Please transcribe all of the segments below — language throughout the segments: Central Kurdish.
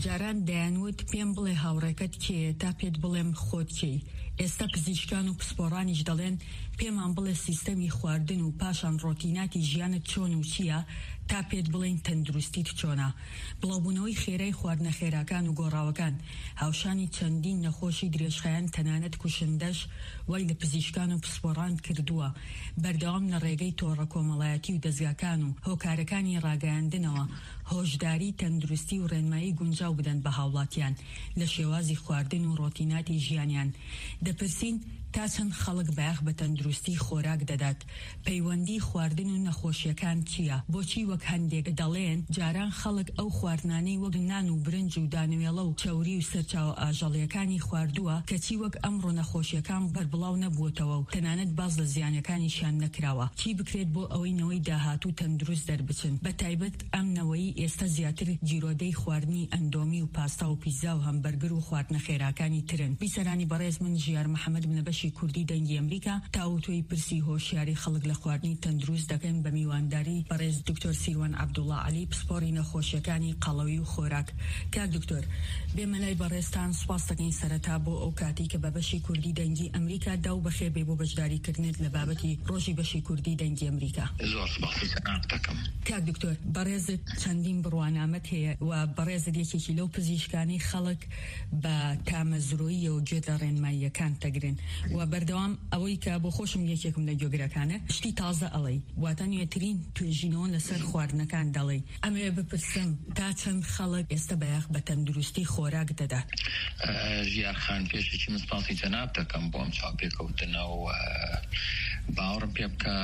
جاران دەیانوت پێم بڵێ هاوڕێکەت کێ تا پێت بڵێم خۆت کێی. ئێستا پزیشکان و پسپۆڕانیش دەڵێن پێمان بڵێ سیستەمی خواردن و پاشان ڕۆتیناتی ژیانت چۆن و چییە تا پێت بڵێن تەندروستیت چۆنە. بڵاوبوونەوەی خێرای خواردنە خێراکان و گۆڕاوەکان هاوشانی چەندین نەخۆشی درێژخایەن تەنانەت کوشندەش وای لە پزیشکان و پسپۆڕان کردووە. بەردەوام لە ڕێگەی تۆڕە کۆمەڵایەتی و دەزگاکان و هۆکارەکانی ڕاگەیاندنەوە هۆشداری تەندروستی و ڕێنمایی گونجاو بدەن بە هاوڵاتیان لە شێوازی خواردن و ڕۆتیناتی ژیانیان. دەپرسین تا چەند خەڵک بەیاخ بە تەندروستی خۆراک دەدات، پەیوەندی خواردن و نەخۆشیەکان چییە؟ بۆچی وەک هەندێک دەڵێن جاران خەڵک ئەو خواردنانەی وەک نان و برنج و دانوێڵە و چەوری و سەرچاوە ئاژەڵیەکانی خواردووە کەچی وەک ئەمڕۆ نەخۆشیەکان بەربڵاو نەبووتەوە و تەنانەت باز لە زیانەکانیشیان نەکراوە. چی بکرێت بۆ ئەوەی نەوەی داهاتوو تەندروست دەربچن؟ بە تایبەت ئەم نەوەی ئێستا زیاتر گیرۆدەی خواردنی ئەندۆمی و پاستا و پیزا و هەمبەرگر و خواردنە خێراکانی ترن. بیسەرانی بەڕێز من ژیار محەممەد بنە بەشی کوردی دەنگی ئەمریکا تاوتۆی پرسی هۆشیاری خەڵک لە خواردنی تەندروست دەکەن بە میوانداری بەڕێز دکتۆر سیروان عەبدوڵڵا عەلی پسپۆڕی نەخۆشیەکانی قەڵەوی و خۆراک. کاک دکتۆر بێمە لای بەڕێزتان سوپاس دەکەین سەرەتا بۆ ئەو کاتی کە بە بەشی کوردی دەنگی ئەمریکا داو بەخێر بێ بۆ بەشداریکردنت لە بابەتی ڕۆژی بەشی کوردی دەنگی ئەمریکا. زۆر سپاسی دەکەم. کاک دکتۆر بەڕێزت چەندین بڕوانامەت هەیە و بەڕێزت یەکێکی لەو پزیشکانی خەڵک بە تامەزرۆیی و گوێ لە ڕێنماییەکان تەگرن و بەردەوام ئەوەی کە بۆ خۆشم یەکێکم لە گوێگرەکانە شتی تازە ئەڵێی واتە نوێترین توێژینەوە لەسەر خواردنەکان دەڵێ. ئەمەیە بپرسم تا چەند خەڵک ئێستا بەیاخ بە تەندروستی خۆراک دەدات؟ ژیارخان پێشێکی من سپاسی جەناب دەکەم بۆ ئەم چاوپێکەوتنەوە باوەڕم پێ بکە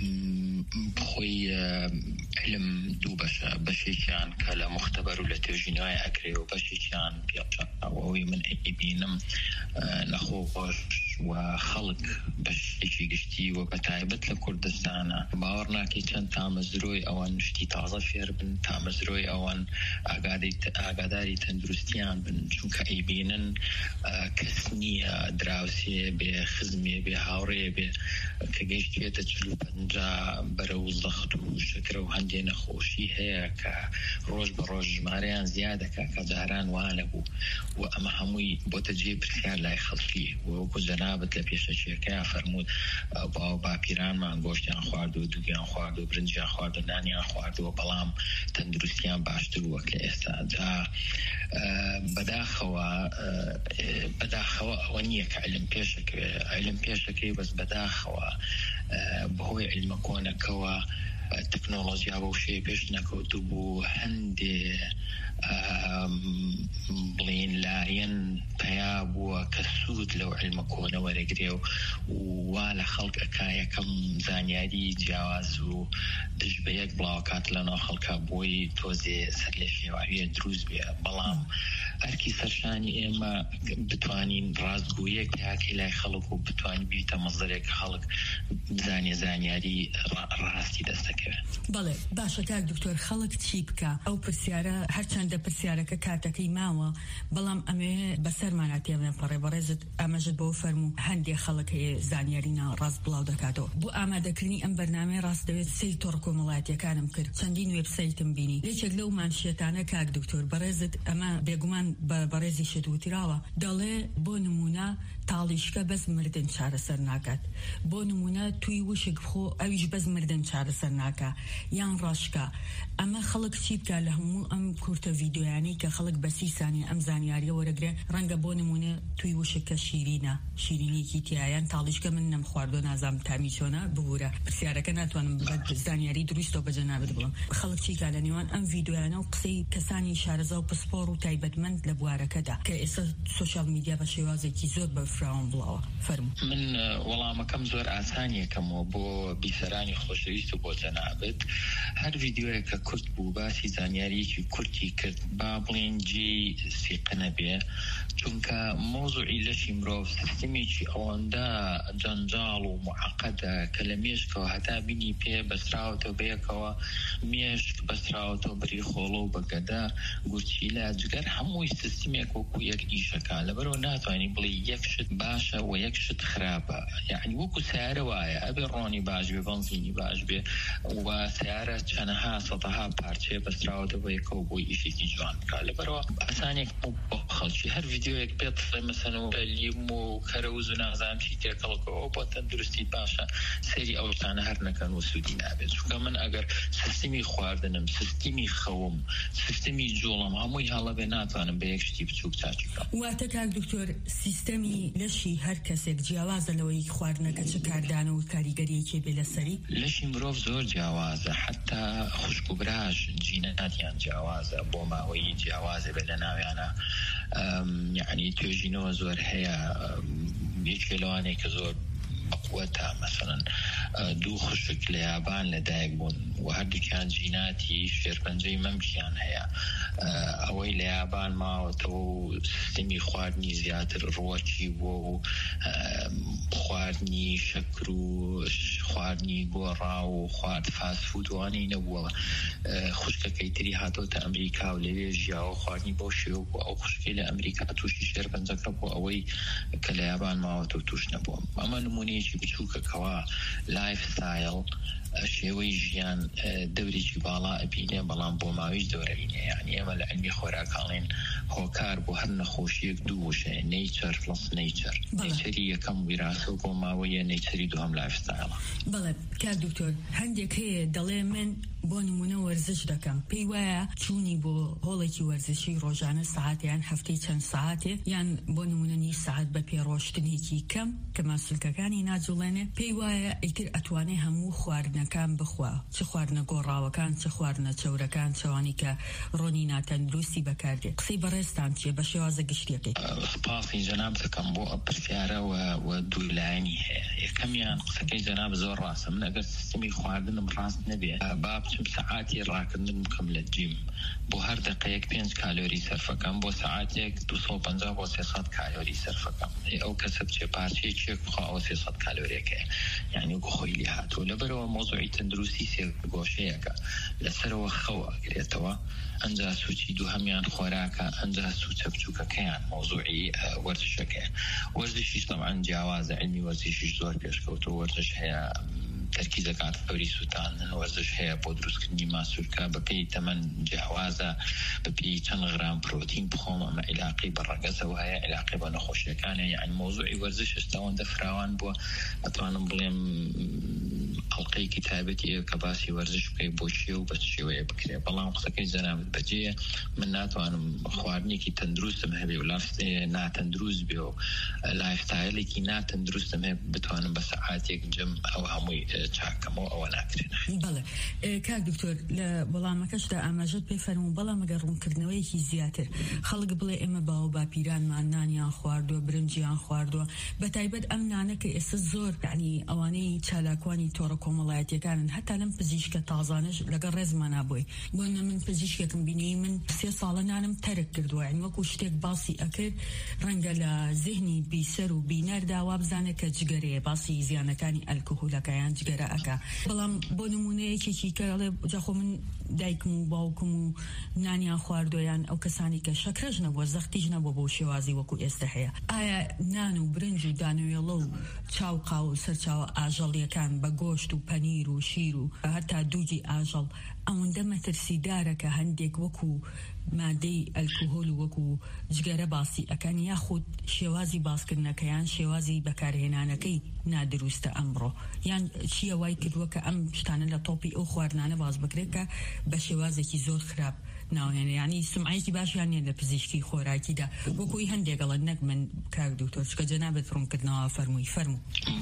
بخۆی علم دوو بەشە، بەشێکیان کە لە مختبەر و لە توێژینەوەی ئەکرێ و بەشێکیان پێڵچەوەی من ئەیبینم نەخۆش و خەڵک بەشێکی گشتی و بە تایبەت لە کوردستانە باوەڕ ناکەی چەند تامەزرۆی ئەوان شتی تازە فێر بن، تامەزرۆی ئەوان ئاگاداری تەندروستیان بن، چونکە ئەیبینن کەس نییە دراوسێ بێ خزمێ بێ هاوڕێ بێ کە گەیشتێتە 40-50 بەرەو زەخت و شکرە و هەندێ نەخۆشی هەیە کە ڕۆژ بە ڕۆژ ژمارەیان زیادەکە کە جاران وانە بوو و ئەمە هەمووی بۆتە جێ پرسیار لای خەڵکی وەکو جەنابەت لە پێشەچیەکەیان فەرموود باو باپیرانمان گۆشتیان خوارد و دووگیان خوارد و برنجیان خوارد و نانیان خواردەوە بەڵام تەندروستیان باشتر وەک لە ئێستا. جا بەداخەوە ئەوە نییە کە علم پێشەکەی بەس بەداخەوە بەهۆی علمە کۆنەکەوە تەکنۆلۆژیا بە وشەیە پێش نەکەوتو بوو هەندێ بڵین لایەن پیا بووە کە سوود لەو علمە کۆنە وەرەگرێ و وا لە خەڵک ئەکا یەکەم زانیاری جیاواز و دژ بە یەک بڵاوکات لەناو خەڵکە بۆی تۆزێ سەر لە شێواویە دروست بێ. بەڵام ئەرکی سەرشانی ئێمە بتوانین ڕاستگویەک پیاکەی لای خەڵک و بتوانین بیتە مەزەرێک خەڵک بزانێ زانیاری ڕاستی دەستەکەوێت. بەڵێ باشە کاک دکتۆر خەڵک چی بکە؟ ئەو پرسیارە هەرچەندە پرسیارەکە کاتەکەی ماوە بەڵام ئەمێ بەسەرمانە تێبنێ پەڕێ بەڕێزت ئاماژت بۆ فەرموو هەندێک خەڵک هەیە زانیاری ڕاست بڵاو دەکاتەوە. بۆ ئامادەکردنی ئەم بەرنامەی ڕاست دەوێت سەی تۆڕ کۆمەڵایەتیەکانم کرد، چەندین وێبسایتم بینی. یەکێک لەو مانشێتانە کاک دکتۆر بەڕێزت ئەمە بێگومان بەڕێزی شت وتراوە دەڵێ بۆ نمونە تاڵیشکە بەس مردن چارەسەر ناکات، بۆ نمونە توی وشک بخۆ ئەویش بەس مردن چارەسەر ناکات یان ڕاشکە. ئەمە خەڵک چی بکە لە هەموو ئەم کورتە ڤیدیۆیانەی کە خەڵک بە 30 سانیە ئەم زانیاریە وەرەگرێ ڕەنگە بۆ نمونە توی وشکە شیرینێکی تیایان تاڵیشکە من نەم خواردۆ نازام تامی چۆنە ببوورە پرسیارەکە ناتوانم زانیاری دروستەوە بە جەنابەت بڵم. خەڵک چی کە لە نێوان ئەم ڤیدیۆیانە و قسەی کەسانی شارەزا و پسپۆڕ و تایبەتمەند لە بوارەکەدا کە ئێستا سوشال میدیا بە شێوازێکی زۆر بەفراوان بڵاوە فەرموو. من وەڵامەکەم زۆر ئاسانیەکەمەوە بۆ بیسەرانی خۆشەویست و بۆ جەنابەت. هەر ڤیدیۆیە کە کورت بوو باسی زانیاریەکی کورتی کرد با بڵێن جێی سیقە نەبێ چونکە مۆزوعی لەشی مرۆڤ سیستەمێکی ئەوەندە جەنجاڵ و معقەدە کە لە مێشکەوە هەتا بینی پێ بەسراوەتەوە بەیەکەوە مێشک بەسراوەتەوە بەری خۆڵە و بەگەدا گورچیلە جگەر هەمووی سیستمێک وەکو یەک ئیشەکە لەبەرەوە ناتوانانی بڵێ یەک شت باشە و یەک شت خراپە یعنی وەکو سیارە وایە ئەبێ ڕۆنی باش بێ بەنزینی باش بێ و سیارە چەندەها سەدەها پارچێ بەسراوەتەوە بەیەکەوە بۆی ئیشێکی جوان بکە لەبەرەوە ئەسانێک بۆ خەڵکی هەر ڤیدیۆیەک پێت مثلا و لیم و کەرەوز و نازانم چی تێکەڵکەوە بۆ تەندروستی باشە سەیری ئەو شتانە هەر نەکەن و سوودی نابێت چونکە من ئەگەر سیستمی خواردنم سیستمی خەوم سیستمی جوڵم هەمووی هەڵە بێ ناتوانم بە یەک شتی بچووک چاکی بکەم. واتە کاک دکتۆر سیستەمی لەشی هەر کەسێک جیاوازە لەوەی خواردنەکە چه کاردانە و کاریگەریەکی بێ لەسەری؟ لەشی مرۆڤ زۆر جیاوازە حتا خوشک و براش جیناتیان جیاوازە بۆ ماوەی جیاوازە بێ لە ناویانە یعنی توێژینەوە زۆر هەیە یەکێ لەوانەیە کە زۆر بەقوەتە مثلا دوو خوشک لە یابان لەدایک بوون و هەردووکیان جیناتی شێرپەنجەی مەمکیان هەیە ئەوەی لە یابان ماوەتەوە و سیستمی خواردنی زیاتر ڕوەکی بووە و خواردنی شەکر و خواردنی گۆڕا و خوارد فاسفودوانی نەبووە خوشکەکەی تری هاتۆتە ئەمریکا و لەوێ ژیاوە خواردنی بۆ شێوە بوو ئەو خوشکەی لە ئەمریکا تووشی شێرپەنجەکە بوو ئەوەی کە لە یابان ماوەتەوە تووش نەبووە. ئەمە نمونەیەکی بچووکەکەوە لایف ستایل شێوەی ژیان دەورێکی باڵا ئەبینێ بەڵام بۆ ماوەیش دەورەبینێ یعنی ئێمە لە ئەلمی خۆراکاڵێن هۆکار بۆ هەر نەخۆشیەک دوو وشەیە نەیچەر پلس نەیچەر نەیچەری یەکەم ویراسە و بۆ ماوەیە نەیچەری دووەم لایف ستایڵە. بەڵێ کاک دکتۆر هەندێک هەیە دەڵێ من بۆ نمونە وەرزش دەکەم پێی وایە چوونی بۆ هۆڵێکی وەرزشی ڕۆژانە سەعاتیان هەفتەی چەند سەعاتێ یان بۆ نمونە نی سەعات بە پێڕۆشتنێکی کەم کە ماسولکەکانی ناجوڵێنێ پێی وایە ئیتر ئەتوانێ هەموو خواردنەکان بخوا چ خواردنە گۆڕاوەکان چ خواردنە چەورەکان چەوانی کە ڕۆنی ناتەندروستی بەکاردێت قسەی بەڕێستان چیە بە شێوازە گشتیەکەی؟ سپاسی جەناب دەکەم بۆ ئەم پرسیارە و دوولایانی هەیە. یەکەمیان قسەکەی جەناب زۆر ڕاستە من ئەگەر سیستمی خواردنم ڕاست نەبێ با بچم سەعاتی ڕاکردن بکەم لە جیم بۆ هەر دقەیەک 5 کالۆری سەرفەکەم بۆ سەعاتێک 250 بۆ 300 کالۆری سەرفەکەم ئەو کەسە بچێ پارچەیەکێک بخوا ئەو 300 کالۆریەکەیە یعنی وەکو خۆی لێ هاتووە لەبەرەوە مۆزوعی تەندروستی سێگۆشەیەکە لەسەرەوە خەو ئەگرێتەوە ئەنجا سوچی دووهەمیان خۆراکە ئەنجا سوچە بچووکەکەیان مۆزوعی وەرزشەکەیە. وەرزشیش طبعاً جیاوازە علمی وەرزشیش زۆر پێشکەوتووە وەرزش هەیە تەرکیزەکات فەوری سووتاندن وەرزش هەیە بۆ دروستکردنی ماسوولکە بەپێی تەمەن جیاوازە بەپێی چەند غرام پرۆتین بخۆم ئەمە علاقی بە ڕەگەزەوە هەیە علاقی بە نەخۆشیەکانە یعنی مۆزوعی وەرزش ئێستاوەندە فراوان بووە ئەتوانم بڵێم حەڵقەی کتابەتی کە باسی وەرزش بکەی بۆ شێ و بە شێوەیە بکرێ بەڵام قسەکەی جەنابەت بەجێیە من ناتوانم خواردنێکی تەندروستم هەبێ و ناتەندروست بێ و لایفستایلێکی ناتەندروستم هەیە بتوانم بە سەعاتێک جم ئەو هەمووی چاکەمەوە ئەوە ناکرێن. بەڵێ کاک دکتۆر لە وەڵامەکەشدا ئاماژەت پێ فەرموو بەڵام ئەگەر ڕوونکردنەوەیەکی زیاتر خەڵک بڵێ ئێمە باو باپیرانمان نانیان خواردووە برنجیان خواردووە بە تایبەت ئەم نانە کە ئێستا زۆر یعنی ئەوانەی چالاکوانی تۆڕە کۆمەڵایەتیەکانن هەتا لەم پزیشکە تازانش لەگەڵ ڕێزمان نابووی بۆ من پزیشکێکم بینی من 3 ساڵە نانم تەرک کردووە یعنی وەکو شتێک باسی ئەکرد ڕەنگە لە ذهنی بیسەر و بینەردا وا بزانێت کە جگەرەیە باسی زیانەکانی ئەلکۆهۆلەکەیان جگەرە ئەکا بەڵام بۆ نمونەیەکێکی کە جاخۆ من دایکم و باوکم و نانیان خواردویان ئەو کەسانی کە شەکرەش نەبووە زەختیش نەبووە بۆ شێوازی وەکو ئێستا هەیە ئایا نان و برنج و دانەوێڵە و چاو قاو و سەرچاوە ئاژەڵیەکان بە گۆشت و پەنیر و شیر و هەتا دووجی ئاژەڵ ئەوەندە مەترسیدارە کە هەندێک وەکو مادەی ئەلکۆهۆل و وەکو جگەرە باسی ئەکەن یاخود شێوازی باسکردنەکەیان شێوازی بەکارهێنانەکەی نادروستە ئەمڕۆ یان چیە وای کردووە کە ئەم شتانە لە تۆپی ئەو خواردنانە باز بکرێت کە بە شێوازێکی زۆر خراپ ناوێنێ ینی سمعەتی باشیان نیە لە پزیشکی خۆراکیدا وەکوی هەندێکەڵە نەک من کاک دکتۆر چکە جەنابەت ڕوونکردنەوە فەرموو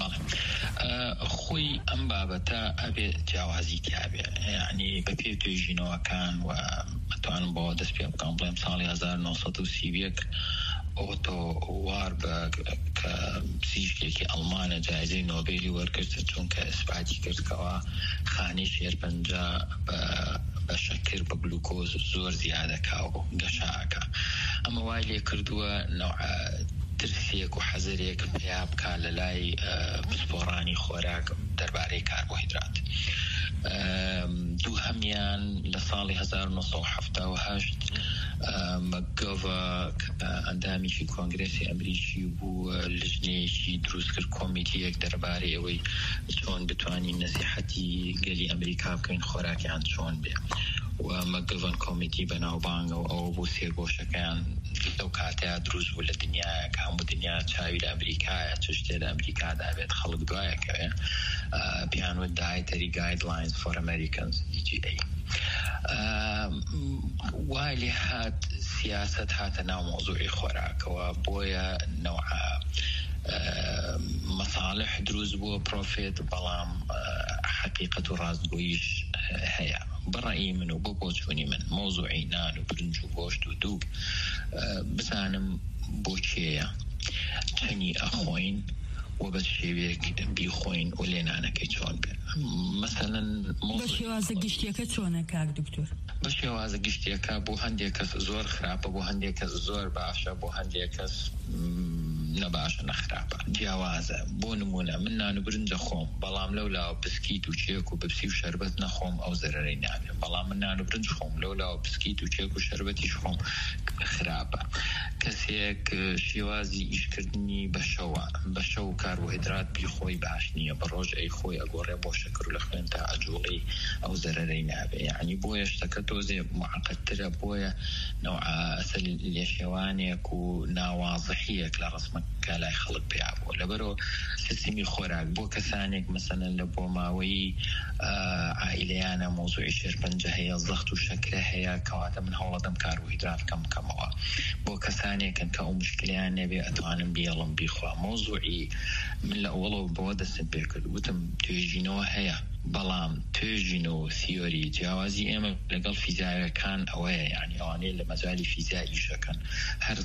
خۆی ئەم بابەتە ئەبێ جیاوازی تیابێ یعنی بە پێ توێژینەوەکان و ئەتوانم بۆ دەست پێ بکەم بڵێم ساڵی 1930 ئۆتۆ وار بە کە پزیشکێکی ئەڵمانە جایزەی نۆبێلی وەرگرت چونکە ئیسباتی کردکەوە خانەی شێرپەنجە بە شەکر بە گلوکۆز زۆر زیادەکا و گەشاکە ئەمە وای لێ کردووە نوع ترسێک و حەزرێک پێیا بکا لە لای پسپۆڕانی خۆراک دەربارەی کاربۆهیدرات. دوو هەمیان لە ساڵی 1970 مەگۆڤە ئەندامیشی کۆنگرێسی ئەمریکی بوو لژنەیەکی دروست کرد کۆمیتیەک دەربارەی ئەوەی چۆن بتوانین نەسیحەتی گەلی ئەمریکا بکەین خۆراکیان چۆن بێ و مەگۆڤن کۆمیتی بەناوبانگە و ئەوە بوو سێ گۆشەکەیان لەو کاتەیە دروست بوو لە دنیاە کە هەموو دنیا چاوی لە ئەمریکایە چ شتێ لە ئەمریکادا بێت خەڵک دوایەکەوێ پیان وت دایتەری گایدلاینز فۆر ئەمریکەنز EGA. وای لێ هات سیاست هاتە ناو مۆزوعی خۆراکەوە بۆیە نەوعە مەصالح دروست بووە پرۆفێت بەڵام حقیقەت و ڕاستگۆییش هەیە. بەڕێی من و بۆ بۆچوونی من مۆزوعی نان و برنج و گۆشت و دووب بزانم بۆچێیە چەنی ئەخۆین و بە شێوەیەک بیخۆین و لێنانەکەی چۆن بێ. مەسەڵەن بە شێوازە گشتیەکە چۆنە کاک دکتۆر؟ بە شێوازە گشتیەکە بۆ هەندێک کەس زۆر خراپە، بۆ هەندێک کەس زۆر باشە، بۆ هەندێک کەس نەباشە نەخراپە جیاوازە. بۆ نمونە من نان و برنج خۆم بەڵام لەولاوە بسکیت و چێک و بپسی و شەربەت نەخۆم ئەو زەرەرەی نابێ، بەڵام من نان و برنج خۆم لەولاوە بسکیت و چێک و شەربەتیش خۆم خراپە. کەسێک شێوازی ئیشکردنی بە شەو کاربۆهیدرات بیخۆی باش نییە، بە ڕۆژ ئەی خۆی ئەگۆڕێ بۆ شەکر و لە خوێن تا ئەجوڵی ئەو زەرەرەی نابێ. یعنی بۆیە شتەکە تۆزێ معقدترە، بۆیە نەوعە لێشێوانێک و ناوازحیەک لە ڕسمەکە لای خەڵک پێیا بووە. لەبەرەوە سیستمی خۆراک بۆ کەسانێک مەسەلەن لە بۆ ماوەی عائیلەیانە مۆزوعی شێرپەنجە هەیە، زەخت و شەکرە هەیە، کەواتە من هەوڵەدەم کاربۆهیدرات کەمەوە. بۆ کەسانێکن کە ئەو مشکلیان نەبێ ئەتوانم بیڵم بیخوا. مۆزوعی من لە ئەوڵەوە بەوە دەستم پێ کرد وتم توێژینەوە هەیە، بەڵام توێژینەوە سیۆری جیاوازی ئێمە لەگەڵ فیزیایەکان ئەوەیە، یعنی ئەوانەیە لە مەجای فیزیایی شەکەن هەر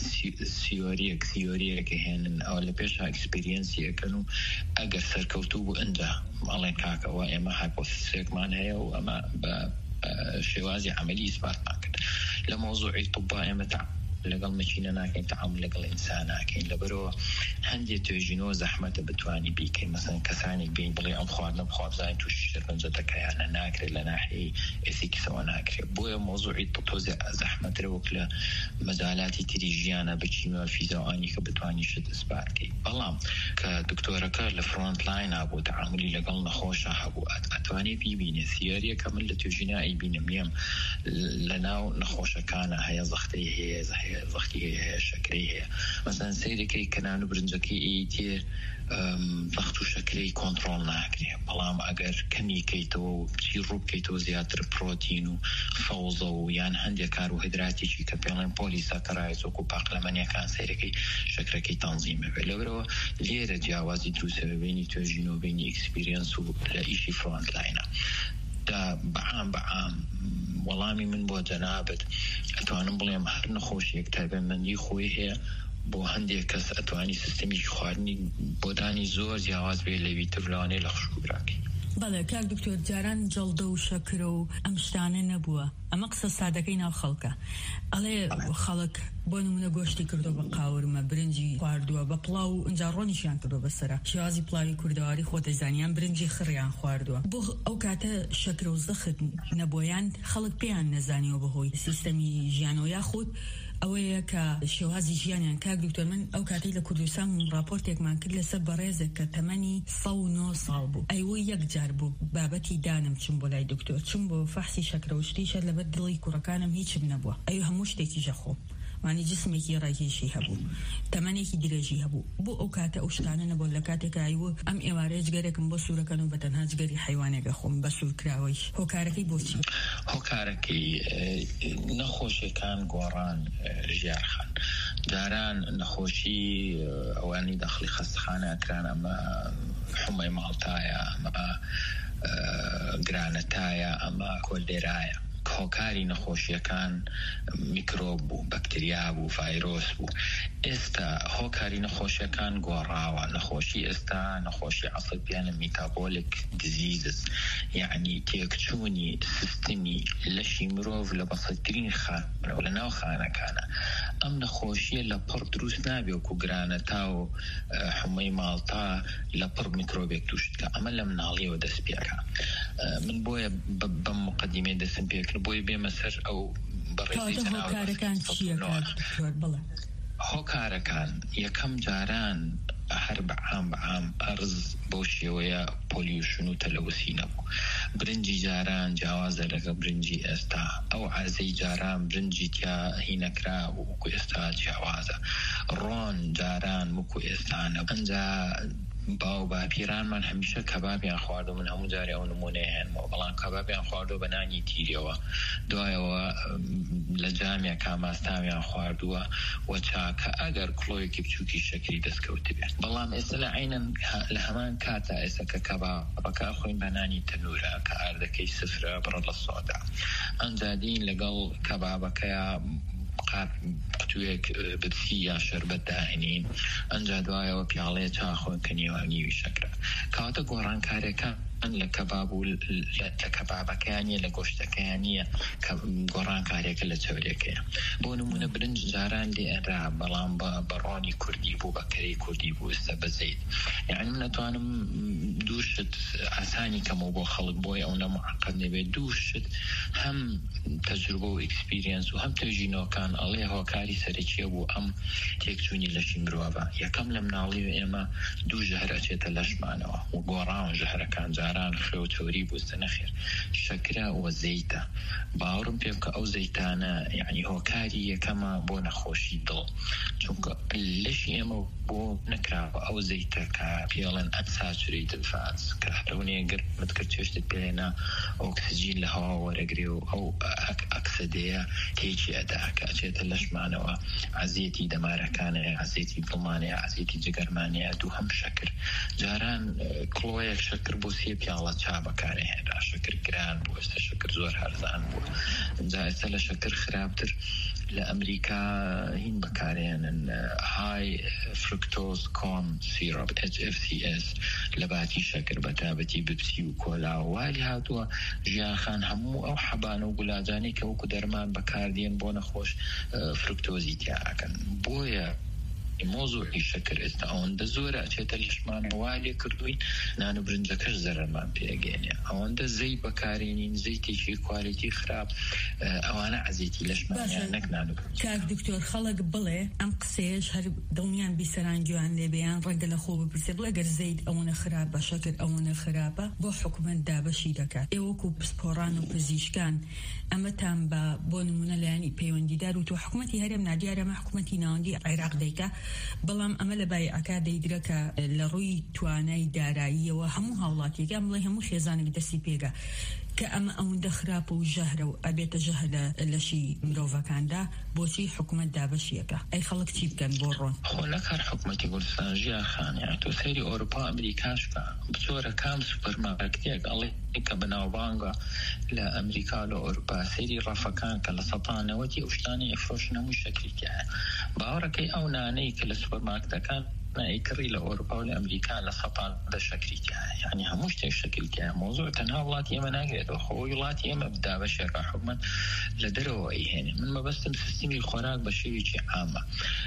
سیۆریەکە هێنن ئەوە لە پێشا ئەکسپریەنسیەکەن و ئەگەر سەرکەوتوو بوو ئەنجا ئەڵێن کاکەوە ئێمە هایپۆتیسێکمان هەیە و ئەمە بە شێوازی عملی ئیسباتمان کرد. لە مۆزوعی طبا ئێمە لەگەڵ مەچینە ناکەین، تەعامل لەگەڵ ئینسان ناکەین. لەبەرەوە هەندێک توێژینەوە زەحمەتە بتوانی بیکەین. مەسەڵەن کەسانێک بین بڵێ ئەم خواردنە بخوابزانین تووشی شێرپەنجەتەکەیانە ناکرێت لە ناحیەی ئێتیکسەوە ناکرێت. بۆیە مۆزوعی تۆزێ زەحمەترە وەک لە مەجالاتی تری ژیانە بچینەوە فیزیۆانی کە بتوانی شت ئیسباتکەی. بەڵام کە دکتۆرەکە لە فرۆنت لاین بوو تەعاملی لەگەڵ نەخۆشە هەبوو ئەتوانێت بیبینێ سیۆریەکە من لە توێژینە ئەیبینم نیم لە ناو نەخۆشەکانە هەیە، زەختەی هەیە، زەختی هەیە، شەکرەی هەیە. مەسەڵەن سەیرەکەی کەنان و برنجەکەی ئیتێ زەخت و شەکرەی کۆنتڕۆڵ ناکرێ، بەڵام ئەگەر کەمیکەیتەوە و بچی ڕووبکەیتەوە زیاتر پرۆتین و فەوزە و یان هەندێک کاربۆهیدراتێکی کە پێڵێن پۆلیساکەرایز وەکو پاقلەمەنیەکان سەیرەکەی شەکرەکەی تەنزیمە بێت. لەبەرەوە لێرە جیاوازی دروستە بینی توێژینەوە بینی ئەکسپریەنس و لە ئیشی فرۆنت لاینە. بەعام وەڵامی من بۆ جەنابەت ئەتوانم بڵێم هەر نەخۆشیەک تایبەتمەندی خۆی هەیە. بۆ هەندێک کەس ئەتوانی سیستەمی خواردنی بۆ دانی زۆر جیاواز بێ لەوی تر لەوانەیە لە خوشکبراکی. بەڵێ کاک دکتۆر، جاران جەڵدە و شەکرە و ئەم شتانە نەبووە، ئەمە قسە سادەکەی ناو خەڵکە. ئەڵێ خەڵک بۆ نمونە گۆشتی کردو بە قاورمە، برنجی خواردووە بە پڵاو و ئەنجا ڕۆنیشیان کردو بەسەرە، شێوازی پڵاوی کوردەواری خۆتەزانیان برنجی خڕیان خواردووە. بۆ ئەو کاتە شەکرە و زەخت نەبوویان خەڵک پێیان نەزانیەوە بەهۆی سیستەمی ژیانەوە یاخود ئەوەیە کە شێوازی ژیانیان. کاک دکتۆر، من ئەو کاتی لە کوردستان راپۆرتێکمان کرد لەسەر بەڕێزێک کە تەمەنی 109 ساڵ بوو. ئەیوە یەک جار بوو بابەتی دانم چم بۆ لای دکتۆر، چم بۆ فەحسی شەکرە و شتیشە لەبەر دڵی کوڕەکانم هیچم نەبووە. ئەو هەموو شتێکی ژەخۆ وانی جسمێکی ڕاکێشی هەبوو، تەمەنێکی درێژی هەبوو. بۆ ئەو کاتە ئەو شتانە نەبوو. لە کاتێک ئایوە ئەم ئێوارەیە جگەرێکم بۆ سوورەکەن و بەتەنها جگەری حیوانێکە خۆم بە سوورکراوەی. هۆکارەکەی بۆچی؟ هۆکارەکەی نەخۆشیەکان گۆڕان ژیارخان. جاران نەخۆشی ئەوانی داخلی خەستەخانە ئەکران، ئەمە حومەی ماڵتایە، ئەمە گرانەتایە، ئەمە کۆلدێرایە. هۆکاری نەخۆشیەکان میکرۆب بوو، بەکتریا بوو، ڤایرۆس بوو. ئێستا هۆکاری نەخۆشیەکان گۆڕاوە. نەخۆشی ئێستا نەخۆشی عەسەبیانە میتابۆلیک دیزیزز، یعنی تێکچوونی سیستمی لەشی مرۆڤ لە بەسەترین خانەوە لە ناو خانەکانە. ئەم نەخۆشیە لە پڕ دروست نابێ وەکو گرانەتا و حومەی ماڵتا لە پڕ میکرۆبێک توشتکە. ئەمە لە مناڵیەوە دەست پێکە. من بۆیە بەم مقدمێ دەستم پێکرد بۆی بێمە سەر ئەو بەڕێزی هۆکارەکان چییە بڵێ؟ هۆکارەکان یەکەم جاران هەر بەعام ئەرز بۆ شێوەیە پۆلیوشن و تەلەوسی نەبوو. برنجی جاران جیاوازە لەگە برنجی ئێستا. ئەو عازەی جاران برنجی تیا هینەکرا وەکو ئێستا جیاوازە. ڕۆن جاران وەکو ئێستانە. ئەنجا باو باپیرانمان هەمیشە کەبابیان خواردو، من هەموو جارێ ئەو نمونەیە هێنمەوە، بەڵام کەبابیان خواردو بە نانی تیرەوە، دوایەوە لە جامێک کاماستاویان خواردووە و چاکە ئەگەر کڵۆیەکی بچووکی شەکری دەستکەوت بێت. بەڵام ئێستا لە عینەن لە هەمان کاتە ئێستا کە کەبابەکە خۆین بە نانی تەنورە کە ئاردەکەی سفرە بڕە لە سۆدا، ئەنجا دین لەگەڵ کەبابەکەیە قوتوویەک بچی یا شەربەت داهێنین، ئەنجا دوایەوە پیاڵەیە چاخۆن کە نێوانیوی شەکرە. کەواتە گۆڕانکاریەکان لە کەباب و لە کەبابەکانیە لە گۆشتەکانیە کە گۆڕانکاریەکە لە چەورێکەیە. بۆ نمونە برنج جاران لێرا، بەڵام بە ڕۆنی کوردی بوو، بە کەرەی کوردی بوو، ئێستا بەزەید. یعنی من نەتوانم دووشت ئاسانی کەمەوە بۆ خەڵک بۆی ئەو نەمعقەد نەبێت. دووشت هەم تەجروبە و ئێکسپیرینس و هەم توێژینەوەکان ئەڵێ هۆکاری سەرەکیە بوو ئەم تێکچوونی لەشی مرۆڤە. یەکەم لە مناڵی ئێمە دوو ژەهر ئەچێتە لەشمانەوە و گۆڕاون ژەهرەکان جاران خێو چۆری بووستە نەخێر شەکرە و زەیتە. باوەڕم پێ بکە ئەو زەیتانە یعنی هۆکاری یەکەمە بۆ نەخۆشی دڵ، چونکە لەشی ئێمە بۆ نەکراوە ئەو زەیتە کە پێڵێن ئەنساتوریتد فاتس کە هەرونەیە گرمت کرد چێشتت پێێنا ئۆکسجین لە هەوا وەرەگرێ و ئەو ئەکسدەیە تێکی ئەدا کە ئەچێتە لەشمانەوە. عەزیەتی دەمارەکانەیە، عەزیەتی دڵمانەیە، عەزیەتی جگەرمانەیە، دوو هەم شەکر. جاران کڵۆیەک شەکر بۆ سێ پیاڵە چا بەکارهێنرا. شەکر گران بوو، ئێستا شەکر زۆر هەرزان بوو. ئەنجا ئێستا لە شەکر خراپتر لە ئەمریکا هین بەکارهێنن های فرکتۆز کۆن سیرۆپ HFCS لە باتی شەکر بەتابەتی بپسی و کۆلا و والی هاتووە ژیانخان هەموو ئەو حەبانە و گولاجانی کە وەکو دەرمان بەکاردێن بۆ نەخۆش فرکتۆزی تیاکەن. بۆیە مۆزوعی شەکر ئێستا ئەوەندە زۆرە ئەچێتە لەشمانەوە لێ کردوین نان و برنجەکەش زەرمان پێگەێنێ. ئەوەندە زەی بەکارێنین، زەیتێکی کوالیتی خراپ، ئەوانە عەزیەتی لەشمانیان نەک نان و برنج. کاک دکتۆر خەڵک بڵێ ئەم قسەیەش هەر دڵنیان بیسەرانگیوان لێبیان ڕەنگە لە خۆ بپرسێ بڵێ گەر زەیت ئەوەنە خراپە، شەکر ئەوەنە خراپە، بۆ حکومەت دابەشی دەکات. ئێوەکو پسپۆڕان و پزیشکان ئەمەتان بۆ نمونە لایانی پەیوەندیدار و تۆ حکومەتی هەرێم نادیارەمە حکومەتی ناوەندی عێراق دەیکا، بەڵام ئەمە لە بایعەکە دەیدرەکە لە ڕووی توانای داراییەوە هەموو هاوڵاتیەکان بڵێ هەموو خێزانێک دەستی پێگە کە ئەمە ئەوەندە خراپە و ژەهرە و ئەبێتە ژەهر لە لەشی مرۆڤەکاندا، بۆچی حکومەت دابەشیەکە؟ ئەی خەڵک چی بکەن بۆ ڕۆن؟ خۆ نەکار حکومەتی کوردستان ژیا خانیان تۆ سەیری ئۆروپا ئەمریکاش بە بچۆرە کام سوپەرمارکتێک ئەڵێ کە بەناوبانگە لە ئەمریکا لە ئۆروپا سەیری ڕەفەکان کە لە سەتانەوەتی ئەو شتانی ئەفرۆشن هەموو شەکلیتیایە. باوەڕەکەی ئەو نانەی کە لە سوپەرمارکتەکان ئیکڕی لە ئۆروپا و لە ئەمریکا لە سەپان بە شەکریتیایە، یعنی هەموو شتێک شەکلتیایە. مۆزوع تەنها وڵاتی ئێمە ناگرێتەوە، خۆ وڵاتی ئێمە بدابەشێکە حکومەت لە دەرەوە ئەیهێنێ. من مەبەستم سیستمی خۆراک بە شێوێکی عامە.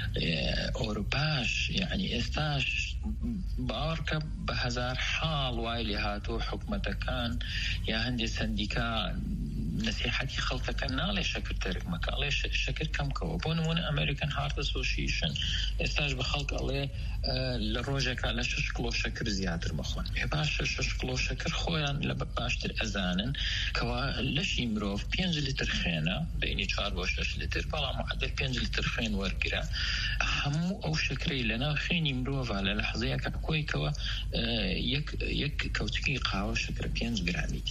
ئۆروپاش یعنی ئێستاش باوەڕکە بە هەزار حاڵ وای لێ هاتووە حکومەتەکان یا هەندێک سەندیکا نصیحەتی خەڵکەکە ناڵێ شەکر تەرک مەکە، ئەڵێ شەکر کەمکەوە. بۆ نمونە ئەمریکن هارت ئەسۆسییشن ئێستاش بە خەڵک ئەڵێ لە ڕۆژێکا لە 6 کڵۆ شەکر زیاتر مەخۆن. باشە 6 کڵۆ شەکر خۆیان لە باشتر ئەزانن کەوا لەشی مرۆڤ 5 لیتر خوێنە، بینی 4 بۆ 6 لیتر، بەڵام معدل 5 لیتر خوێن وەرگرە. هەموو ئەو شەکرەی لەناو خوێنی مرۆڤە لە لەحزەیەکە کۆیکەوە یەک کەوتکی قاوە شەکر 5 گرامی تایە.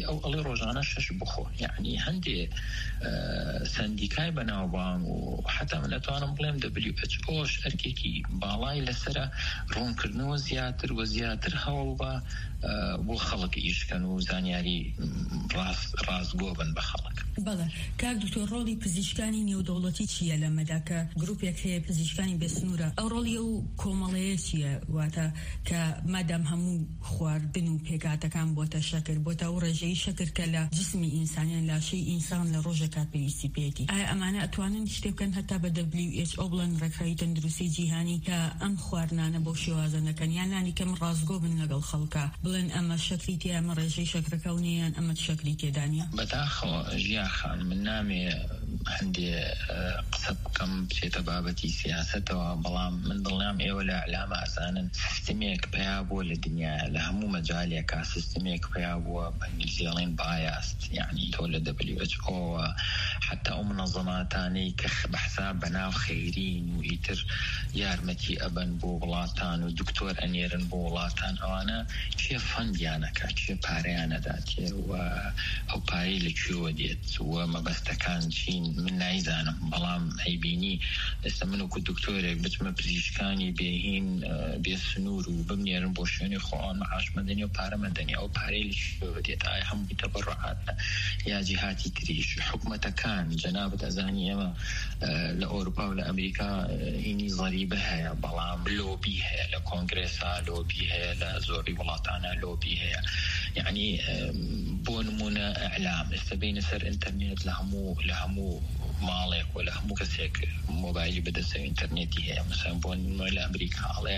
ئەڵێ ڕۆژانە 6 بخۆ. یعنی هەندێ سندیکای بەناوبانگ و حتا من ئەتوانم بڵێم WHO ئەرکێکی باڵای لەسرە ڕوونکردنەوە زیاتر و زیاتر هەوڵ بە بۆ خەڵک ئیشکەن و زانیاری ڕاستگۆ بن بە خەڵک. بەڵێ کاک دکتۆر ڕۆڵی پزیشکانی نێودەوڵەتی چییە لەمەدا کە گروپێک هەیە پزیشکانی بێسنوورە ئەو ڕۆڵی ئەو کۆمەڵەیە چییە واتە کە مادام هەموو خواردن و پێکاتەکان بۆتە شەکر بۆتە ئەو ڕێژەی شەکر کە لە جسمی ئینسانیان لاشەی ئینسان لە ڕۆژێکا پێویستی پێێتی ئایا ئەمانە ئەتوانن شتێ بکەن هەتا بە WHO بڵێن ڕێکخراوی تەندروستی جیهانی کە ئەم خواردنانە بۆ شێوازە نەکەن یان نانی کەم ڕاستگۆ بن لەگەڵ خەڵکا بڵێن ئەمە شەکری تێ ئەمە ڕێژەی شەکرەکەونیان ئەمە شەکری تێدانە بەداخەوە ژیاخان من نامێ هەندێ قسە بکەم بچێتە بابەتی سیاسەتەوە بەڵام من دڵنیام ئێوە لە ئەعلامە ئەزانن سیستمێک پیا بووە لە دنیا لە هەموو مەجالێکا سیستمێک پیا بووە بە ئینگلیزیڵێن بایاست یعنی تۆ لە WHO حتا ئەو منەظەماتانەی کە بەحساب بەناو خەیرین و ئیتر یارمەتی ئەبەن بۆ وڵاتان و دکتۆر ئەنێرن بۆ وڵاتان ئەوانە چێ فەندیانەکە چێ پارەیانەداتێ و ئەو پارەی لەکوێوە دێت و مەبەستەکان چین من نایزانم بەڵام ئەیبینی ئێستا من وەکو دکتۆرێک بچمە پزیشکانی بێهین بێسنوور و بمنێرن بۆ شوێنی خۆیان مەعاش مەدەنی و پارە مەدەنی ئەو پارەی لەکوێوە دێت ئایا هەمووی تەبەڕوعاتە یا جیهاتی تریش حکومەتەکان جەنابەت ئەزانی ئێمە لە ئەوروپا و لە ئەمریکا هینی زەریبە هەیە بەڵام لۆبی هەیە لە کۆنگرێسا لۆبی هەیە لە زۆری وڵاتانە لۆبی هەیە یعنی بۆ نمونە ئەعلام ئێستا بینە سەر ئینتەرنێت لە هەموو ماڵێک و لە هەموو کەسێک مۆبایلی بەدەستە ئینتەرنێتی هەیە مثلا بۆ نمونە لە ئەمریکاڵێ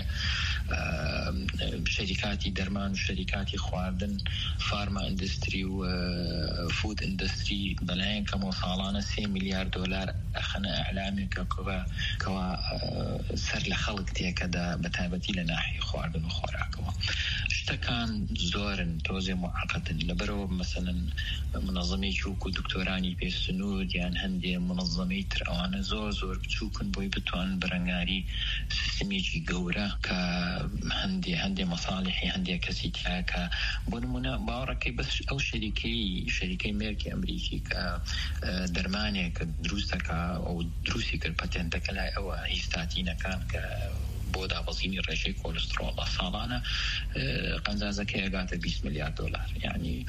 شەریکاتی دەرمان و شەریکاتی خواردن فارما ئیندستری و فود ئیندستری بەلایەن کەمەوە ساڵانە 3 میلیارد دۆلار ئەخەنە ئەعلامێکە کەوا سەر لە خەڵک تێکەدا بە تایبەتی لە ناحیە خواردن و خۆراکەوە شتەکان زۆرن تۆزێ معقدن لەبەرەوە مثلا منەظەمێکی وەکو دکتۆرانی پێسنوور یان هەندێ منەظەمەی تر ئەوانە زۆر بچووکن بۆی بتوانن بەرەنگاری سیستمێکی گەورە کە هەندێ مەساڵحی هەندێ کەسی تایە کە بۆ نمونە باوەڕەکەی بەس ئەو شەریکەی مێرکی ئەمریکی کە دەرمانێک دروستەکە ئەو دروستی کرد پەتێنتەکە لای ئەوە هیستاتینەکان کە بۆ دابەزینی ڕێژەی کۆلسترۆڵە ساڵانە قەنجازەکەی ئەگاتە 20 میلیارد دۆلار یعنی